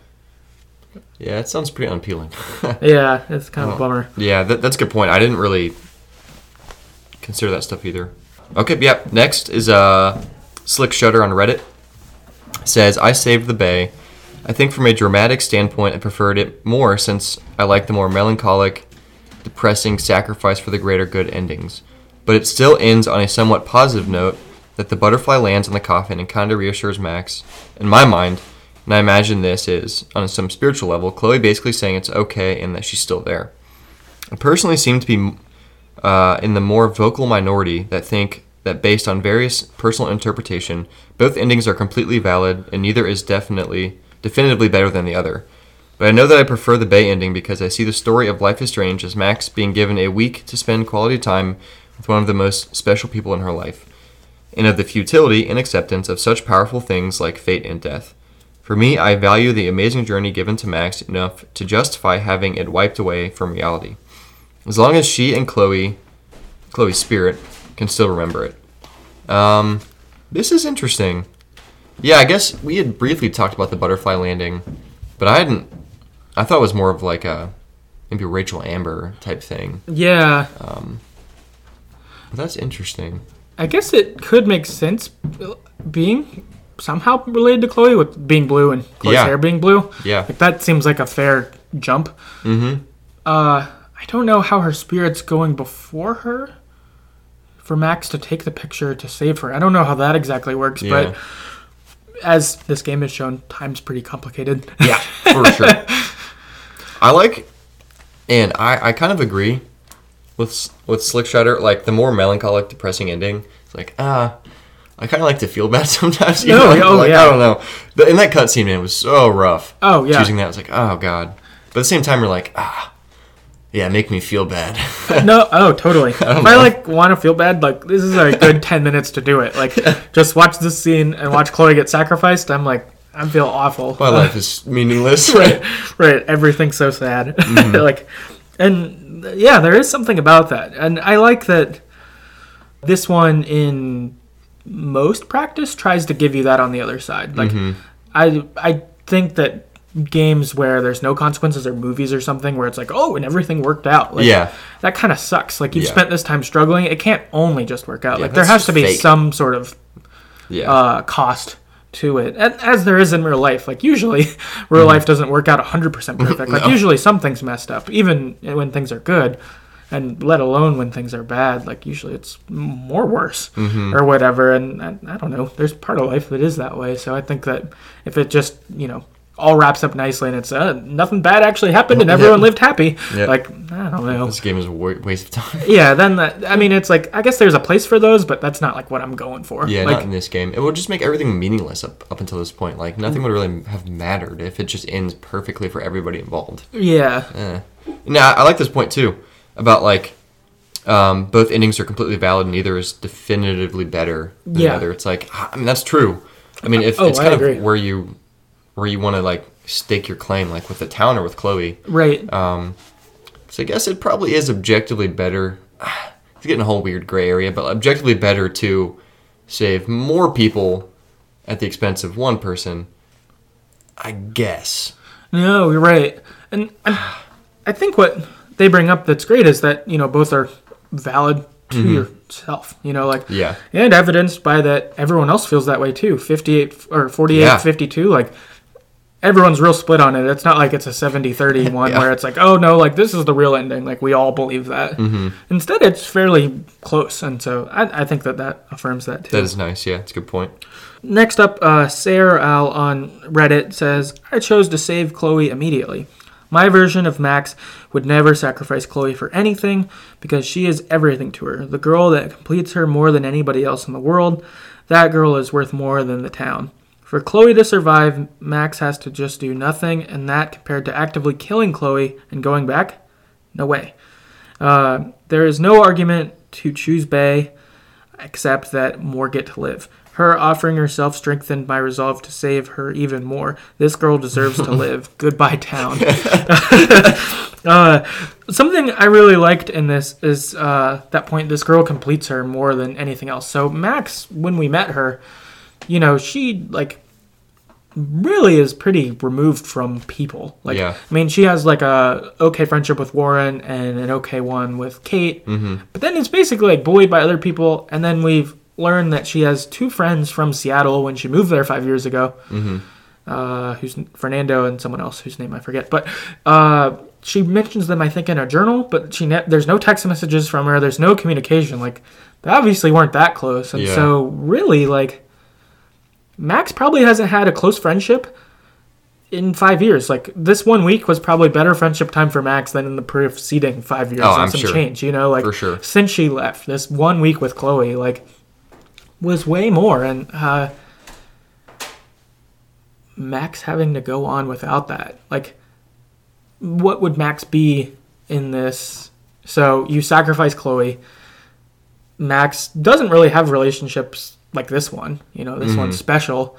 it sounds pretty unappealing. Yeah, it's kind of a bummer. Yeah, that's a good point. I didn't really consider that stuff either. Okay, yeah. Next is Slick Shutter on Reddit. Says, I saved the Bay. I think from a dramatic standpoint, I preferred it more since I like the more melancholic, depressing sacrifice for the greater good endings. But it still ends on a somewhat positive note that the butterfly lands on the coffin and kind of reassures Max. In my mind, and I imagine this is, on some spiritual level, Chloe basically saying it's okay and that she's still there. I personally seem to be in the more vocal minority that think that based on various personal interpretation, both endings are completely valid and neither is definitively better than the other. But I know that I prefer the Bay ending because I see the story of Life is Strange as Max being given a week to spend quality time with one of the most special people in her life, and of the futility and acceptance of such powerful things like fate and death. For me, I value the amazing journey given to Max enough to justify having it wiped away from reality. As long as she and Chloe's spirit, can still remember it. This is interesting. Yeah, I guess we had briefly talked about the butterfly landing, but I thought it was more of maybe Rachel Amber type thing. Yeah. That's interesting. I guess it could make sense being somehow related to Chloe with being blue and Chloe's hair being blue. Yeah. That seems like a fair jump. I don't know how her spirit's going before her for Max to take the picture to save her. I don't know how that exactly works, but as this game has shown, time's pretty complicated. Yeah, for sure. I kind of agree with Slick Shutter. The more melancholic, depressing ending, it's I kind of like to feel bad sometimes. I don't know. In that cutscene, man, it was so rough. Oh, yeah. Choosing that, I was like, oh, God. But at the same time, you're like, yeah, make me feel bad. No, totally. If I want to feel bad, this is a good 10 minutes to do it. Just watch this scene and watch Chloe get sacrificed. I feel awful. My life is meaningless. Right. Everything's so sad. And yeah, there is something about that. And I like that this one in most practice tries to give you that on the other side. I think that games where there's no consequences or movies or something where it's and everything worked out. That kind of sucks. You've spent this time struggling. It can't only just work out. There has to be fake. Some sort of cost to it, as there is in real life. Usually real life doesn't work out 100% perfect. Usually something's messed up, even when things are good. and let alone when things are bad. Like, usually it's more worse or whatever. And I don't know. There's part of life that is that way. So I think that if it just, all wraps up nicely and it's nothing bad actually happened and everyone lived happy. Yep. Like, I don't know. This game is a waste of time. Yeah, then it's like, I guess there's a place for those, but that's not like what I'm going for. Yeah, like, not in this game. It would just make everything meaningless up until this point. Like, nothing would really have mattered if it just ends perfectly for everybody involved. Yeah. Now, I like this point too about like both endings are completely valid and neither is definitively better than the other. It's like, I mean, that's true. I mean, if it's kind of where you want to like stake your claim, like with the town or with Chloe. Right. So I guess it probably is objectively better. It's getting a whole weird gray area, but objectively better to save more people at the expense of one person, I guess. No, you're right. And I think what they bring up that's great is that, both are valid to yourself, and evidenced by that everyone else feels that way too. 58 or 48, 52, like, everyone's real split on it. It's not like it's a 70-30 one where it's like, oh no, like this is the real ending. Like we all believe that. Instead, it's fairly close. And so I think that affirms that too. That is nice. Yeah, it's a good point. Next up, Sarah Al on Reddit says, I chose to save Chloe immediately. My version of Max would never sacrifice Chloe for anything because she is everything to her. The girl that completes her more than anybody else in the world. That girl is worth more than the town. For Chloe to survive, Max has to just do nothing, and that compared to actively killing Chloe and going back, no way. There is no argument to choose Bae, except that more get to live. Her offering herself strengthened my resolve to save her even more. This girl deserves to live. Goodbye, town. Something I really liked in this is that point, this girl completes her more than anything else. So Max, when we met her, she, like, really is pretty removed from people. Like, I mean, she has, like, a okay friendship with Warren and an okay one with Kate. But then it's basically, like, bullied by other people. And then we've learned that she has two friends from Seattle when she moved there 5 years ago. Who's Fernando and someone else whose name I forget. But she mentions them, I think, in a journal. But there's no text messages from her. There's no communication. Like, they obviously weren't that close. And so, really, like, Max probably hasn't had a close friendship in 5 years. Like, this 1 week was probably better friendship time for Max than in the preceding 5 years. Oh, I'm sure. Change, like, for sure. Since she left, this 1 week with Chloe, like, was way more. And Max having to go on without that. Like, what would Max be in this? So, you sacrifice Chloe. Max doesn't really have relationships like this one, this one's special.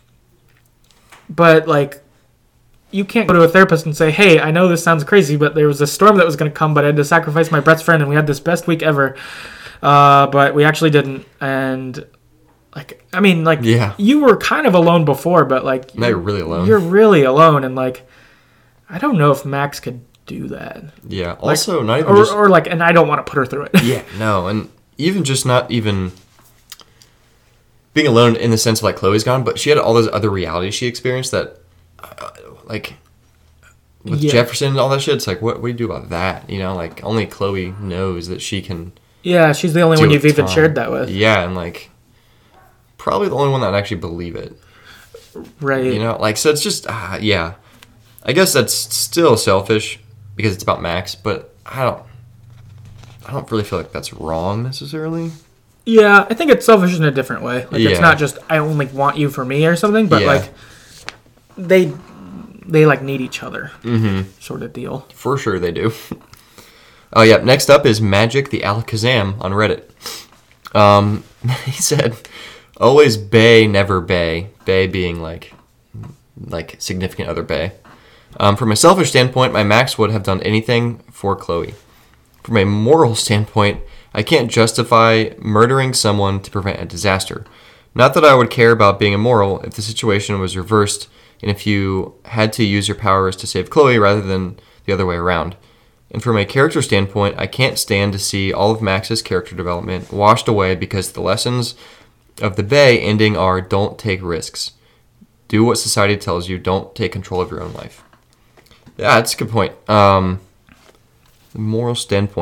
But, like, you can't go to a therapist and say, hey, I know this sounds crazy, but there was a storm that was going to come, but I had to sacrifice my best friend, and we had this best week ever. But we actually didn't. And, like, I mean, like, you were kind of alone before, but, like... Now you're really alone. You're really alone, and, like, I don't know if Max could do that. Yeah, like, also, not even or, like, and I don't want to put her through it. Yeah, no, and even just not even... being alone in the sense of, like, Chloe's gone, but she had all those other realities she experienced that, like, with Jefferson and all that shit, it's like, what do you do about that? Like, only Chloe knows that she can... Yeah, she's the only one you've even shared that with. Yeah, and, like, probably the only one that would actually believe it. Right. Like, so it's just, yeah. I guess that's still selfish because it's about Max, but I don't really feel like that's wrong necessarily. Yeah, I think it's selfish in a different way. Like, it's not just, I only want you for me or something, but, like, they like, need each other sort of deal. For sure they do. Oh, yeah. Next up is Magic the Alakazam on Reddit. He said, always Bae, never Bae. Bae being, like significant other Bae. From a selfish standpoint, my Max would have done anything for Chloe. From a moral standpoint, I can't justify murdering someone to prevent a disaster. Not that I would care about being immoral if the situation was reversed and if you had to use your powers to save Chloe rather than the other way around. And from a character standpoint, I can't stand to see all of Max's character development washed away because the lessons of the Bae ending are don't take risks. Do what society tells you. Don't take control of your own life. Yeah, that's a good point. The moral standpoint.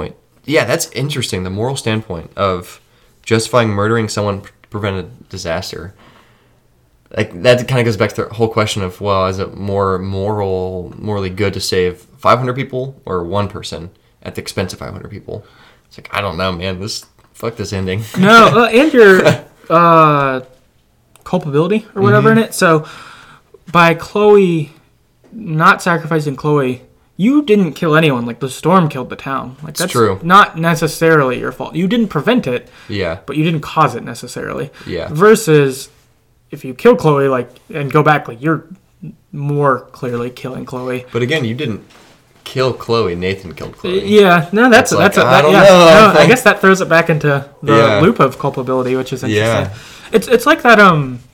Yeah, that's interesting. The moral standpoint of justifying murdering someone to prevent a disaster. Like, that kind of goes back to the whole question of, well, is it more morally good to save 500 people or one person at the expense of 500 people? It's like, I don't know, man. Fuck this ending. No, and your culpability or whatever in it. So, by Chloe not sacrificing Chloe, you didn't kill anyone. Like, the storm killed the town. Like, that's true. Not necessarily your fault. You didn't prevent it. Yeah. But you didn't cause it necessarily. Yeah. Versus, if you kill Chloe, like, and go back, like, you're more clearly killing Chloe. But again, you didn't kill Chloe. Nathan killed Chloe. Yeah. No, that's I don't know. No, I guess that throws it back into the loop of culpability, which is interesting. Yeah. It's like that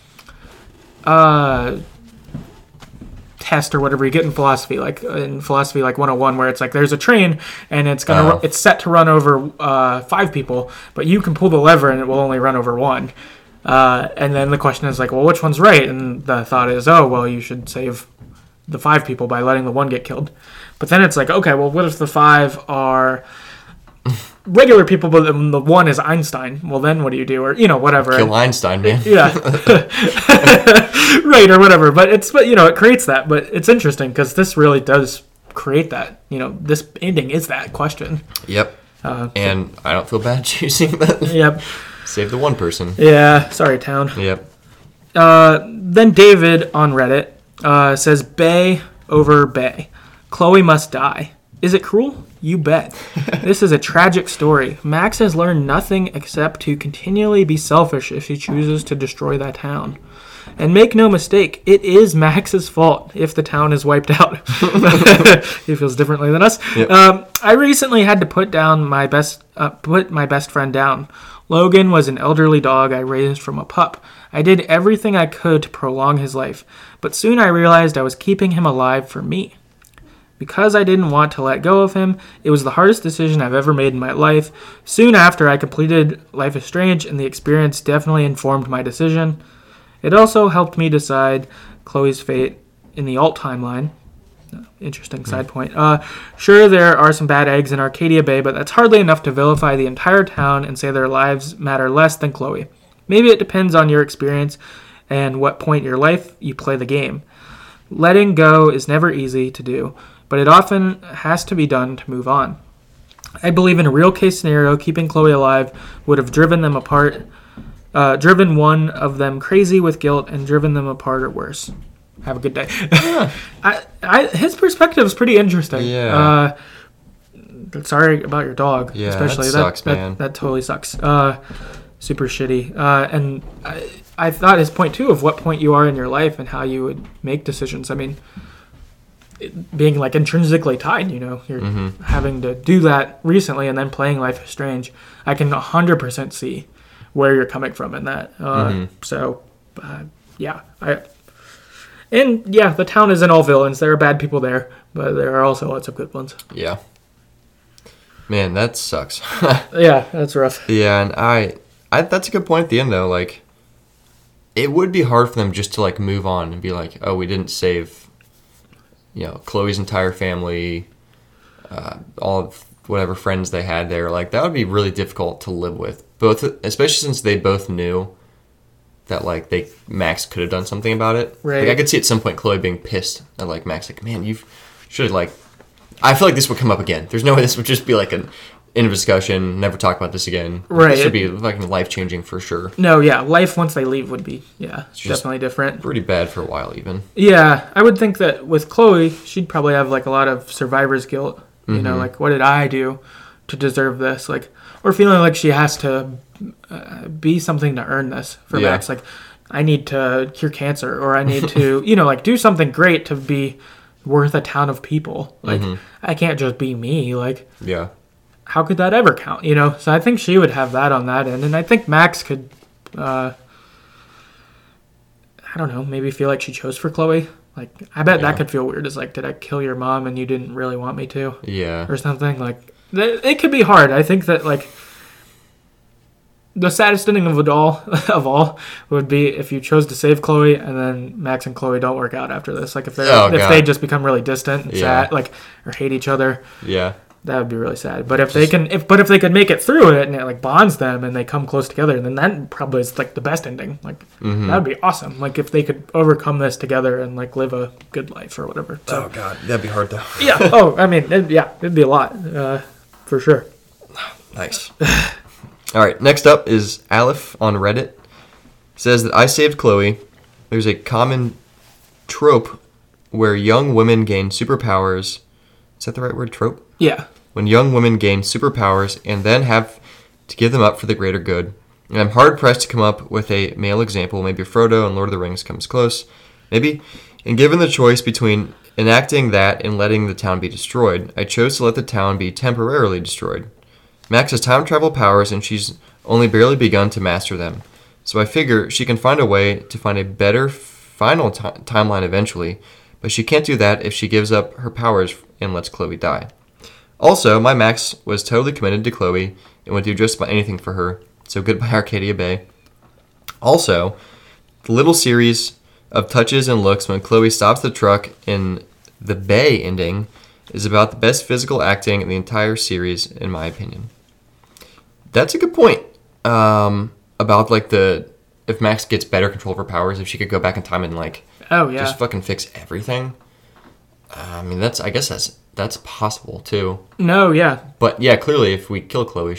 test or whatever you get in philosophy, like 101, where it's like there's a train and it's set to run over 5 people, but you can pull the lever and it will only run over 1. And then the question is like, well, which one's right? And the thought is, oh, well, you should save the 5 people by letting the 1 get killed. But then it's like, okay, well, what if the 5 are regular people, but the 1 is Einstein? Well, then what do you do? Or, whatever. Kill Einstein, man. Yeah. Right, or whatever. But it creates that. But it's interesting because this really does create that. This ending is that question. Yep. And I don't feel bad choosing that. Yep. Save the 1 person. Yeah. Sorry, town. Yep. Then David on Reddit says, Bay over Bay. Chloe must die. Is it cruel? You bet. This is a tragic story. Max has learned nothing except to continually be selfish if she chooses to destroy that town. And make no mistake, it is Max's fault if the town is wiped out. He feels differently than us. Yep. I recently had to put my best friend down. Logan was an elderly dog I raised from a pup. I did everything I could to prolong his life, but soon I realized I was keeping him alive for me. Because I didn't want to let go of him, it was the hardest decision I've ever made in my life. Soon after, I completed Life is Strange, and the experience definitely informed my decision. It also helped me decide Chloe's fate in the alt timeline. Interesting side point. Sure, there are some bad eggs in Arcadia Bay, but that's hardly enough to vilify the entire town and say their lives matter less than Chloe. Maybe it depends on your experience and what point in your life you play the game. Letting go is never easy to do, but it often has to be done to move on. I believe in a real case scenario, keeping Chloe alive would have driven them apart, driven one of them crazy with guilt, and driven them apart or worse. Have a good day. Yeah. His perspective is pretty interesting. Yeah. Sorry about your dog. Yeah, especially. That sucks, man. That totally sucks. Super shitty. And I thought his point, too, of what point you are in your life and how you would make decisions. I mean, being like intrinsically tied, you're having to do that recently and then playing Life is Strange. I can 100% see where you're coming from in that. So, yeah. The town isn't all villains. There are bad people there, but there are also lots of good ones. Yeah. Man, that sucks. Yeah, that's rough. Yeah, and I that's a good point at the end, though. Like, it would be hard for them just to, like, move on and be like, oh, we didn't save, Chloe's entire family, all of whatever friends they had there. Like, that would be really difficult to live with. Both, especially since they both knew that, like, Max could have done something about it. Right. Like, I could see at some point Chloe being pissed at, like, Max. Like, man, you should, like... I feel like this would come up again. There's no way this would just be, like, an end of discussion, never talk about this again. Right. This would be, like, life-changing for sure. No, yeah. Life once they leave would be, definitely different. Pretty bad for a while, even. Yeah. I would think that with Chloe, she'd probably have, like, a lot of survivor's guilt. You know, like, what did I do to deserve this? Like, or feeling like she has to be something to earn this for Max. Like, I need to cure cancer, or I need to, like, do something great to be worth a town of people. Like, I can't just be me. Like, how could that ever count? So I think she would have that on that end, and I think Max could, I don't know, maybe feel like she chose for Chloe. Like, I bet that could feel weird. It's like, did I kill your mom and you didn't really want me to? Yeah. Or something. Like, it could be hard. I think that, like, the saddest ending of all would be if you chose to save Chloe and then Max and Chloe don't work out after this. Like, if they just become really distant and sad, like, or hate each other. Yeah. That would be really sad. But if they can make it through it and it like bonds them and they come close together, then that probably is like the best ending. Like that would be awesome. Like if they could overcome this together and like live a good life or whatever. So, oh God, that'd be hard though. Yeah. Oh, I mean, it'd be a lot for sure. Nice. All right. Next up is Aleph on Reddit. Says that I saved Chloe. There's a common trope where young women gain superpowers. Is that the right word? Trope? Yeah. When young women gain superpowers and then have to give them up for the greater good. And I'm hard-pressed to come up with a male example. Maybe Frodo in Lord of the Rings comes close. Maybe. And given the choice between enacting that and letting the town be destroyed, I chose to let the town be temporarily destroyed. Max has time travel powers and she's only barely begun to master them. So I figure she can find a way to find a better final timeline eventually, but she can't do that if she gives up her powers and lets Chloe die. Also, my Max was totally committed to Chloe and would do just about anything for her, so goodbye Arcadia Bay. Also, the little series of touches and looks when Chloe stops the truck in the Bay ending is about the best physical acting in the entire series, in my opinion. That's a good point. About like if Max gets better control of her powers, if she could go back in time and like just fucking fix everything. I mean, I guess that's possible too. No, yeah. But yeah, clearly if we kill Chloe,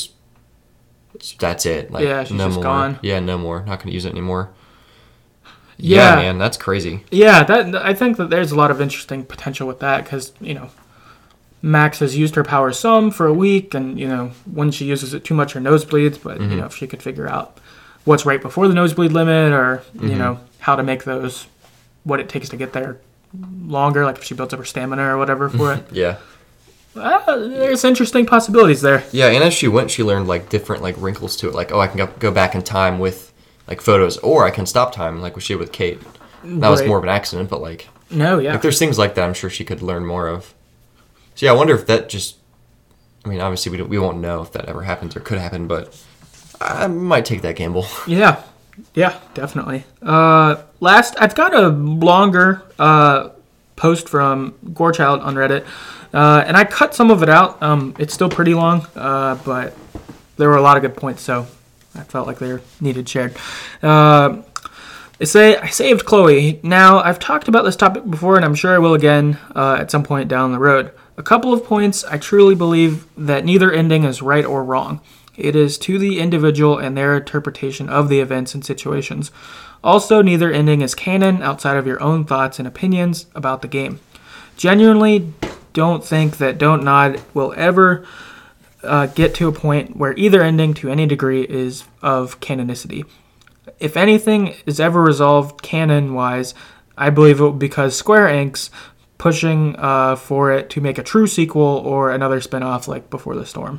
that's it. Like, yeah, she's no just more. gone. Yeah, no more. Not going to use it anymore. Yeah, man, that's crazy. Yeah, I think that there's a lot of interesting potential with that because, Max has used her power some for a week and, when she uses it too much, her nose bleeds. But, if she could figure out what's right before the nosebleed limit or, how to make those, what it takes to get there longer, like if she builds up her stamina or whatever for it. Yeah. There's interesting possibilities there. Yeah, and as she went, she learned like different like wrinkles to it. Like, I can go back in time with like photos, or I can stop time, like what she did with Kate. That was more of an accident, but like no, yeah, like there's things like that I'm sure she could learn more of. So yeah, I wonder if that just. I mean, obviously we won't know if that ever happens or could happen, but I might take that gamble. Yeah, definitely. Last, I've got a longer post from Gorechild on Reddit, and I cut some of it out. It's still pretty long, but there were a lot of good points, so I felt like they needed shared. They say, I saved Chloe. Now, I've talked about this topic before, and I'm sure I will again at some point down the road. A couple of points, I truly believe that neither ending is right or wrong. It is to the individual and their interpretation of the events and situations. Also, neither ending is canon outside of your own thoughts and opinions about the game. Genuinely don't think that Don't Nod will ever get to a point where either ending to any degree is of canonicity. If anything is ever resolved canon-wise, I believe it will be because Square Enix pushing for it to make a true sequel or another spin-off like Before the Storm.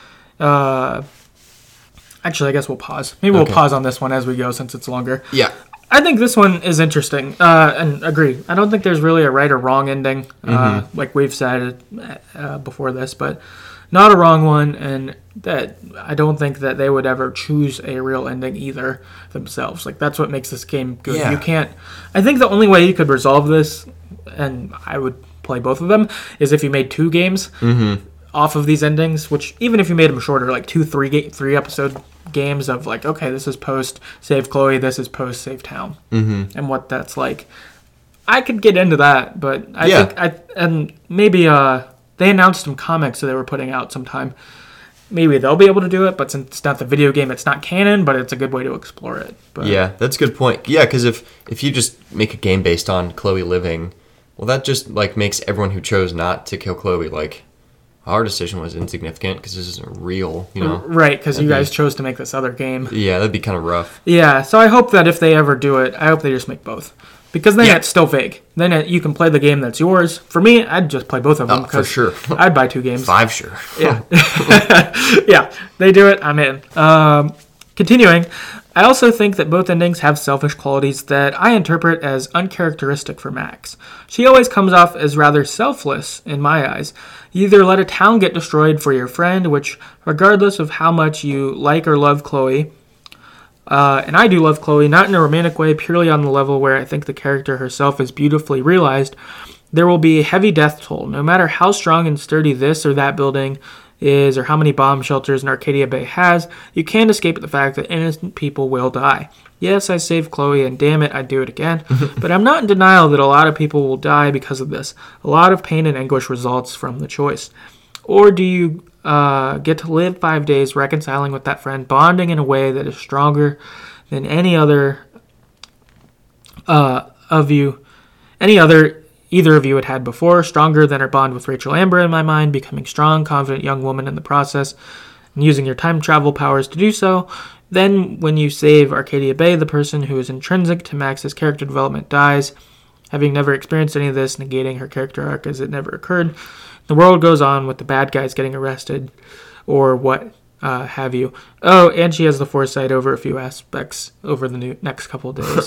Actually, I guess we'll pause. Maybe we'll pause on this one as we go since it's longer. Yeah. I think this one is interesting, and agree. I don't think there's really a right or wrong ending, like we've said before this, but not a wrong one, and that I don't think that they would ever choose a real ending either themselves. Like, that's what makes this game good. Yeah. You can't... I think the only way you could resolve this, and I would play both of them, is if you made 2 games off of these endings, which even if you made them shorter, like 3 episode games of like, okay, this is post Save Chloe, this is post Save Town, and what that's like. I could get into that, but I think and maybe they announced some comics that they were putting out sometime. Maybe they'll be able to do it, but since it's not the video game, it's not canon, but it's a good way to explore it. But, yeah, that's a good point. Yeah, because if you just make a game based on Chloe living, well, that just like makes everyone who chose not to kill Chloe like, our decision was insignificant because this isn't real, Right, because you guys chose to make this other game. Yeah, that'd be kind of rough. Yeah, so I hope that if they ever do it, I hope they just make both. Because then it's still vague. Then you can play the game that's yours. For me, I'd just play both of them. For sure. I'd buy 2 games. 5, sure. Yeah. Yeah, they do it, I'm in. Continuing, I also think that both endings have selfish qualities that I interpret as uncharacteristic for Max. She always comes off as rather selfless in my eyes. You either let a town get destroyed for your friend, which, regardless of how much you like or love Chloe, and I do love Chloe, not in a romantic way, purely on the level where I think the character herself is beautifully realized, There will be a heavy death toll. No matter how strong and sturdy this or that building is or how many bomb shelters an Arcadia Bay has, you can't escape the fact that innocent people will die. Yes, I saved Chloe, and damn it, I'd do it again. But I'm not in denial that a lot of people will die because of this. A lot of pain and anguish results from the choice. Or do you get to live 5 days reconciling with that friend, bonding in a way that is stronger than either of you had before, stronger than her bond with Rachel Amber in my mind, becoming strong, confident young woman in the process, and using your time travel powers to do so. Then, when you save Arcadia Bay, the person who is intrinsic to Max's character development dies, having never experienced any of this, negating her character arc as it never occurred. The world goes on with the bad guys getting arrested, or what have you. Oh, and she has the foresight over a few aspects over the next couple of days.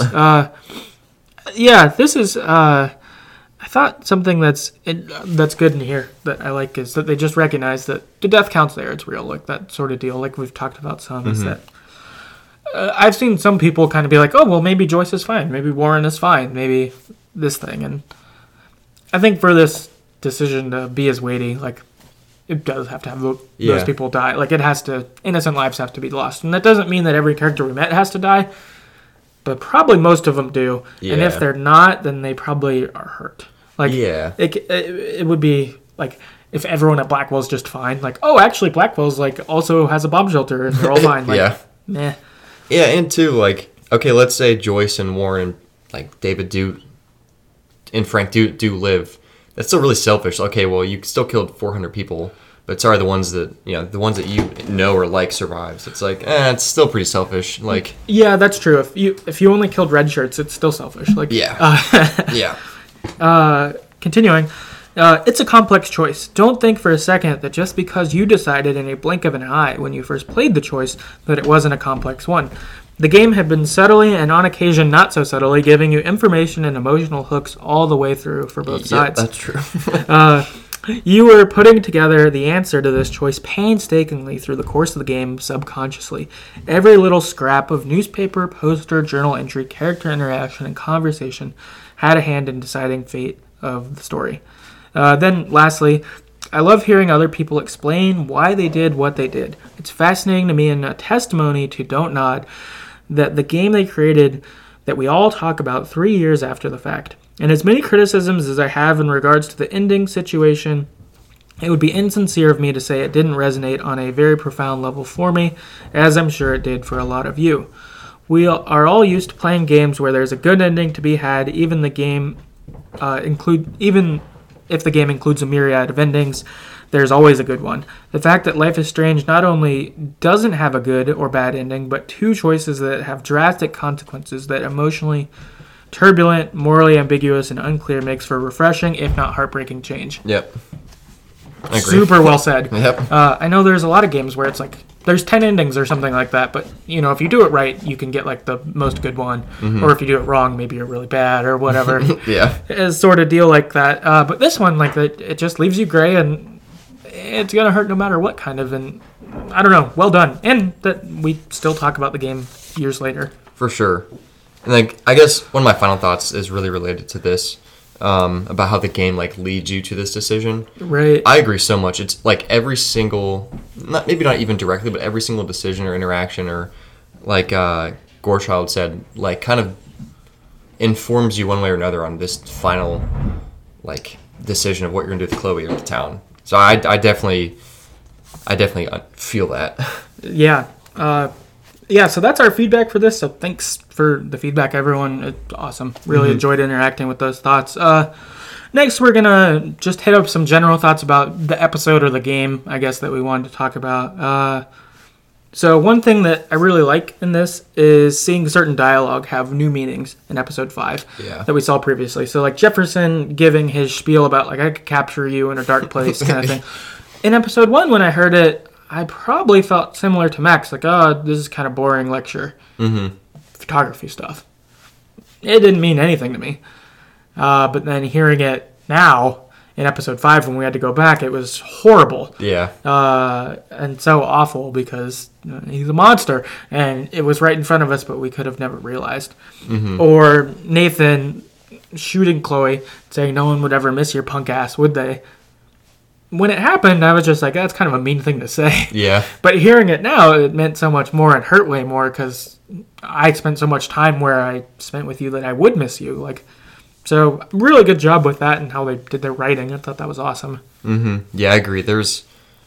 Yeah, this is... I thought something that's good in here that I like is that they just recognize that the death count's there. It's real, like that sort of deal. Like we've talked about some. Is that I've seen some people kind of be like, oh, well, maybe Joyce is fine. Maybe Warren is fine. Maybe this thing. And I think for this decision to be as weighty, like it does have to have those people die. Like it has to, innocent lives have to be lost. And that doesn't mean that every character we met has to die, but probably most of them do. Yeah. And if they're not, then they probably are hurt. Like, it would be like if everyone at Blackwell's just fine. Like, oh, actually, Blackwell's like also has a bomb shelter and they're all fine. Like, meh. Yeah, and too, like, okay, let's say Joyce and Warren, like David and Frank do live. That's still really selfish. Okay, well, you still killed 400 people, but sorry, the ones that you know or like survives. It's like, it's still pretty selfish. Like, yeah, that's true. If you only killed red shirts, it's still selfish. Like, yeah. Continuing, it's a complex choice. Don't think for a second that just because you decided in a blink of an eye when you first played the choice that it wasn't a complex one. The game had been subtly and on occasion not so subtly giving you information and emotional hooks all the way through for both sides. That's true. You were putting together the answer to this choice painstakingly through the course of the game subconsciously. Every little scrap of newspaper, poster, journal entry, character interaction, and conversation had a hand in deciding fate of the story. Then, lastly, I love hearing other people explain why they did what they did. It's fascinating to me and a testimony to Don't Nod that the game they created that we all talk about 3 years after the fact. And as many criticisms as I have in regards to the ending situation, it would be insincere of me to say it didn't resonate on a very profound level for me, as I'm sure it did for a lot of you. We are all used to playing games where there's a good ending to be had, even if the game includes a myriad of endings, there's always a good one. The fact that Life is Strange not only doesn't have a good or bad ending, but two choices that have drastic consequences that emotionally turbulent, morally ambiguous, and unclear makes for refreshing, if not heartbreaking change. Yep. I agree. Super well said. Yep. I know there's a lot of games where it's like, there's 10 endings or something like that, but, if you do it right, you can get, like, the most good one. Mm-hmm. Or if you do it wrong, maybe you're really bad or whatever. Yeah. It's sort of deal like that. But this one, like, it just leaves you gray, and it's going to hurt no matter what kind of, and I don't know, well done. And that we still talk about the game years later. For sure. And, like, I guess one of my final thoughts is really related to this. About how the game like leads you to this decision. Right. I agree so much. It's like every single, maybe not even directly, but every single decision or interaction or like Gorechild said, like kind of informs you one way or another on this final like decision of what you're gonna do with Chloe or the town. So I definitely feel that. Yeah. Yeah, so that's our feedback for this. So thanks for the feedback, everyone. It's awesome. Really enjoyed interacting with those thoughts. Next, we're going to just hit up some general thoughts about the episode or the game, I guess, that we wanted to talk about. So one thing that I really like in this is seeing certain dialogue have new meanings in episode 5 that we saw previously. So like Jefferson giving his spiel about, like, I could capture you in a dark place kind of thing. In episode 1, when I heard it, I probably felt similar to Max, like, this is kind of boring lecture. Photography stuff. It didn't mean anything to me. But then hearing it now, in episode 5, when we had to go back, it was horrible. Yeah. And so awful because he's a monster. And it was right in front of us, but we could have never realized. Or Nathan shooting Chloe, saying no one would ever miss your punk ass, would they? When it happened, I was just like, that's kind of a mean thing to say. Yeah. But hearing it now, it meant so much more and hurt way more because I spent so much time where I spent with you that I would miss you. Like, so really good job with that and how they did their writing. I thought that was awesome. Mm-hmm. Yeah, I agree. Those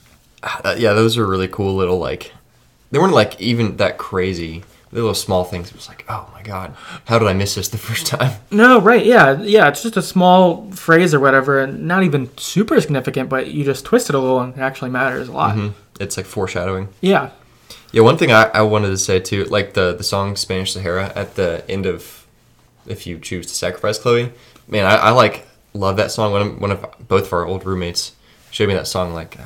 are really cool little, like, they weren't like even that crazy. The little small things. It was like, oh my god, how did I miss this the first time? No, right, yeah. It's just a small phrase or whatever, and not even super significant, but you just twist it a little and it actually matters a lot. Mm-hmm. It's like foreshadowing. Yeah. Yeah, one thing I wanted to say too, like the song Spanish Sahara at the end of If You Choose to Sacrifice Chloe. Man, I like love that song. One of both of our old roommates showed me that song like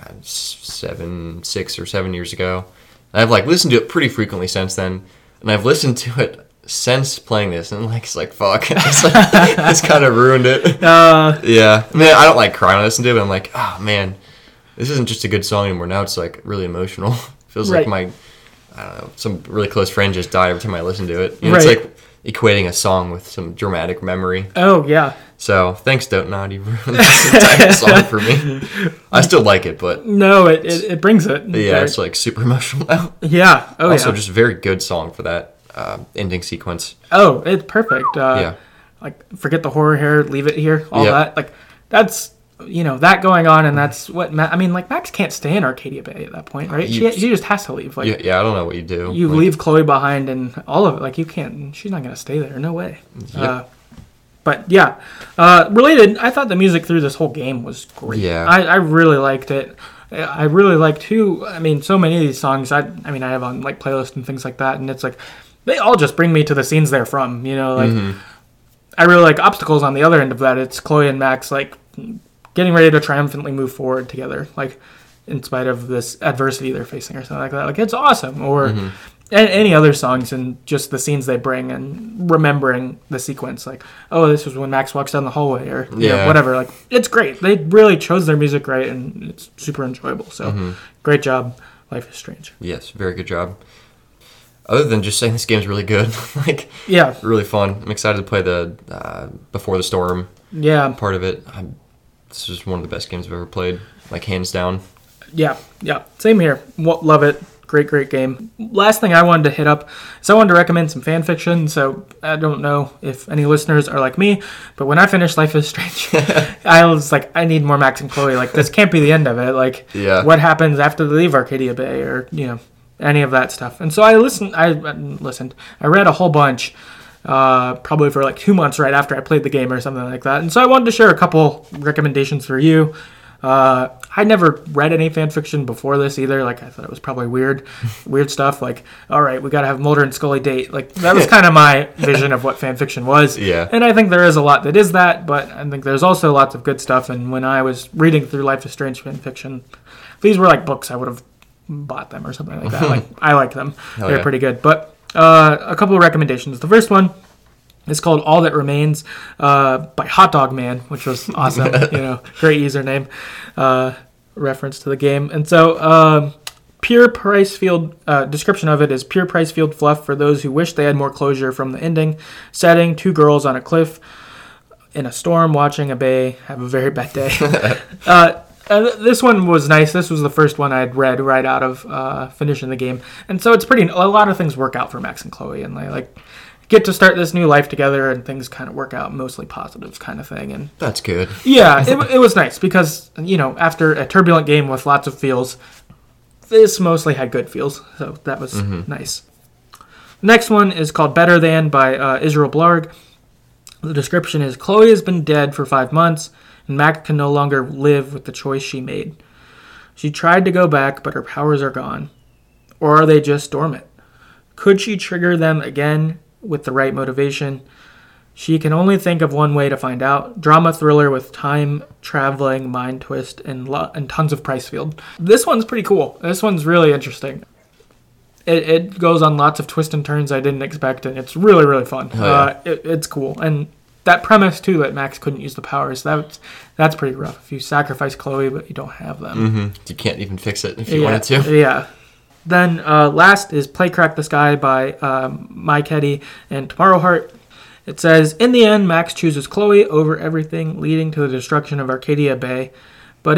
6 or 7 years ago. I've like listened to it pretty frequently since then. And I've listened to it since playing this, and it's like, fuck. It's kind of ruined it. Yeah. I mean, I don't like cry when I listen to it, but I'm like, oh, man, this isn't just a good song anymore. Now it's, like, really emotional. Feels like I don't know, some really close friend just died every time I listen to it. You know, It's like equating a song with some dramatic memory. Oh, yeah. So, thanks, Don't Nod. You ruined this entire song for me. I still like it, but... No, it brings it. Yeah, it's, like, super emotional now. Yeah. Oh, also, just a very good song for that ending sequence. Oh, it's perfect. Yeah. Like, forget the horror hair, leave it here, all that. Like, that's, that going on, and that's what... Max can't stay in Arcadia Bay at that point, right? She just has to leave. Like, yeah, I don't know what you do. You leave Chloe behind and all of it. Like, you can't... She's not going to stay there. No way. Yep. But yeah, related, I thought the music through this whole game was great. Yeah. I really liked it. I really liked too. So many of these songs, I have on like playlists and things like that, and it's like they all just bring me to the scenes they're from. I really like Obstacles on the other end of that. It's Chloe and Max like getting ready to triumphantly move forward together, like in spite of this adversity they're facing or something like that. Like it's awesome. Or any other songs and just the scenes they bring and remembering the sequence, like, oh, this was when Max walks down the hallway or whatever. Like, it's great. They really chose their music right, and it's super enjoyable. So, great job, Life is Strange. Yes, very good job. Other than just saying this game's really good, really fun. I'm excited to play the Before the Storm part of it. This is one of the best games I've ever played, like hands down. Yeah, same here. Love it. Great game. Last thing I wanted to hit up is I wanted to recommend some fan fiction. So I don't know if any listeners are like me, but when I finished Life is Strange, I was like, I need more Max and Chloe. Like, this can't be the end of it. Like, what happens after they leave Arcadia Bay or, any of that stuff. And so I read a whole bunch, probably for like 2 months right after I played the game or something like that. And so I wanted to share a couple recommendations for you. I never read any fan fiction before this either. Like, I thought it was probably weird stuff. Like, all right, we got to have Mulder and Scully date. Like, that was kind of my vision of what fan fiction was. Yeah. And I think there is a lot that is that, but I think there's also lots of good stuff. And when I was reading through Life is Strange fan fiction, if these were like books, I would have bought them or something like that. Like, I like them. They're pretty good. But a couple of recommendations. The first one is called All That Remains by Hot Dog Man, which was awesome. Great username, reference to the game. And so pure Pricefield, description of it is pure Pricefield fluff for those who wish they had more closure from the ending. Setting, 2 girls on a cliff in a storm watching a bay have a very bad day. This one was nice. This was the first one I'd read right out of finishing the game. And so it's a lot of things work out for Max and Chloe, and they get to start this new life together, and things kind of work out mostly positives kind of thing. And that's good. Yeah, it was nice because, after a turbulent game with lots of feels, this mostly had good feels. So that was nice. Next one is called Better Than by Israel Blarg. The description is Chloe has been dead for 5 months, and Max can no longer live with the choice she made. She tried to go back, but her powers are gone. Or are they just dormant? Could she trigger them again with the right motivation? She can only think of one way to find out. Drama thriller with time traveling, mind twist, and tons of Pricefield. This one's pretty cool. This one's really interesting. It goes on lots of twists and turns I didn't expect, and it's really, really fun. It's cool. And that premise, too, that Max couldn't use the powers, that's pretty rough. If you sacrifice Chloe, but you don't have them. You can't even fix it if you wanted to. Yeah. Then last is Play Crack the Sky by Mike Heddy and Tomorrow Heart. It says, in the end, Max chooses Chloe over everything, leading to the destruction of Arcadia Bay. But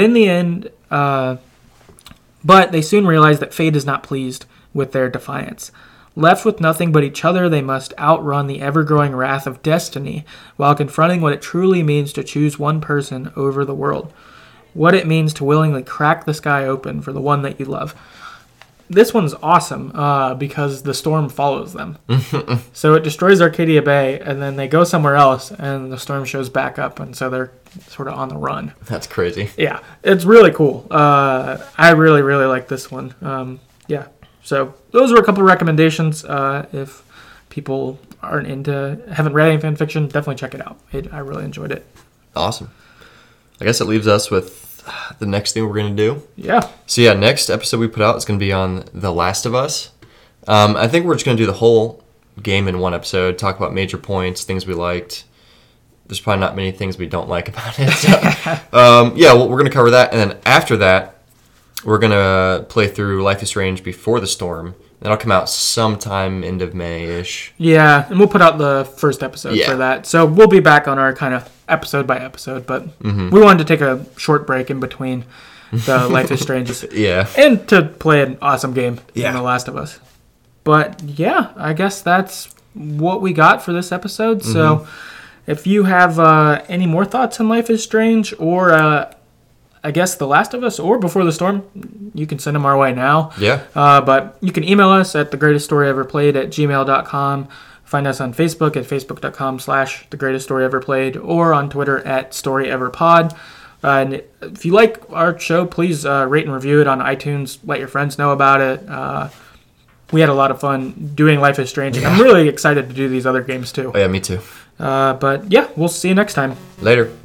they soon realize that fate is not pleased with their defiance. Left with nothing but each other, they must outrun the ever-growing wrath of destiny while confronting what it truly means to choose one person over the world. What it means to willingly crack the sky open for the one that you love. This one's awesome because the storm follows them. So it destroys Arcadia Bay, and then they go somewhere else, and the storm shows back up, and so they're sort of on the run. That's crazy. Yeah, it's really cool. I really, really like this one. Yeah, so those were a couple of recommendations. If people haven't read any fan fiction, definitely check it out. I really enjoyed it. Awesome. I guess it leaves us with the next thing we're going to do. Yeah. So yeah, next episode we put out is going to be on The Last of Us. I think we're just going to do the whole game in one episode, talk about major points, things we liked. There's probably not many things we don't like about it. So, we're going to cover that. And then after that, we're going to play through Life is Strange Before the Storm. That'll come out sometime end of May-ish. Yeah, and we'll put out the first episode for that. So we'll be back on our kind of episode by episode, but we wanted to take a short break in between the Life is Strange and to play an awesome game in The Last of Us. But yeah, I guess that's what we got for this episode. So if you have any more thoughts on Life is Strange or I guess The Last of Us or Before the Storm, you can send them our way now. Yeah. But you can email us at thegreateststoryeverplayed@gmail.com. Find us on Facebook at facebook.com/thegreateststoryeverplayed or on Twitter at storyeverpod. And if you like our show, please rate and review it on iTunes. Let your friends know about it. We had a lot of fun doing Life is Strange. And I'm really excited to do these other games too. Oh, yeah, me too. But yeah, we'll see you next time. Later.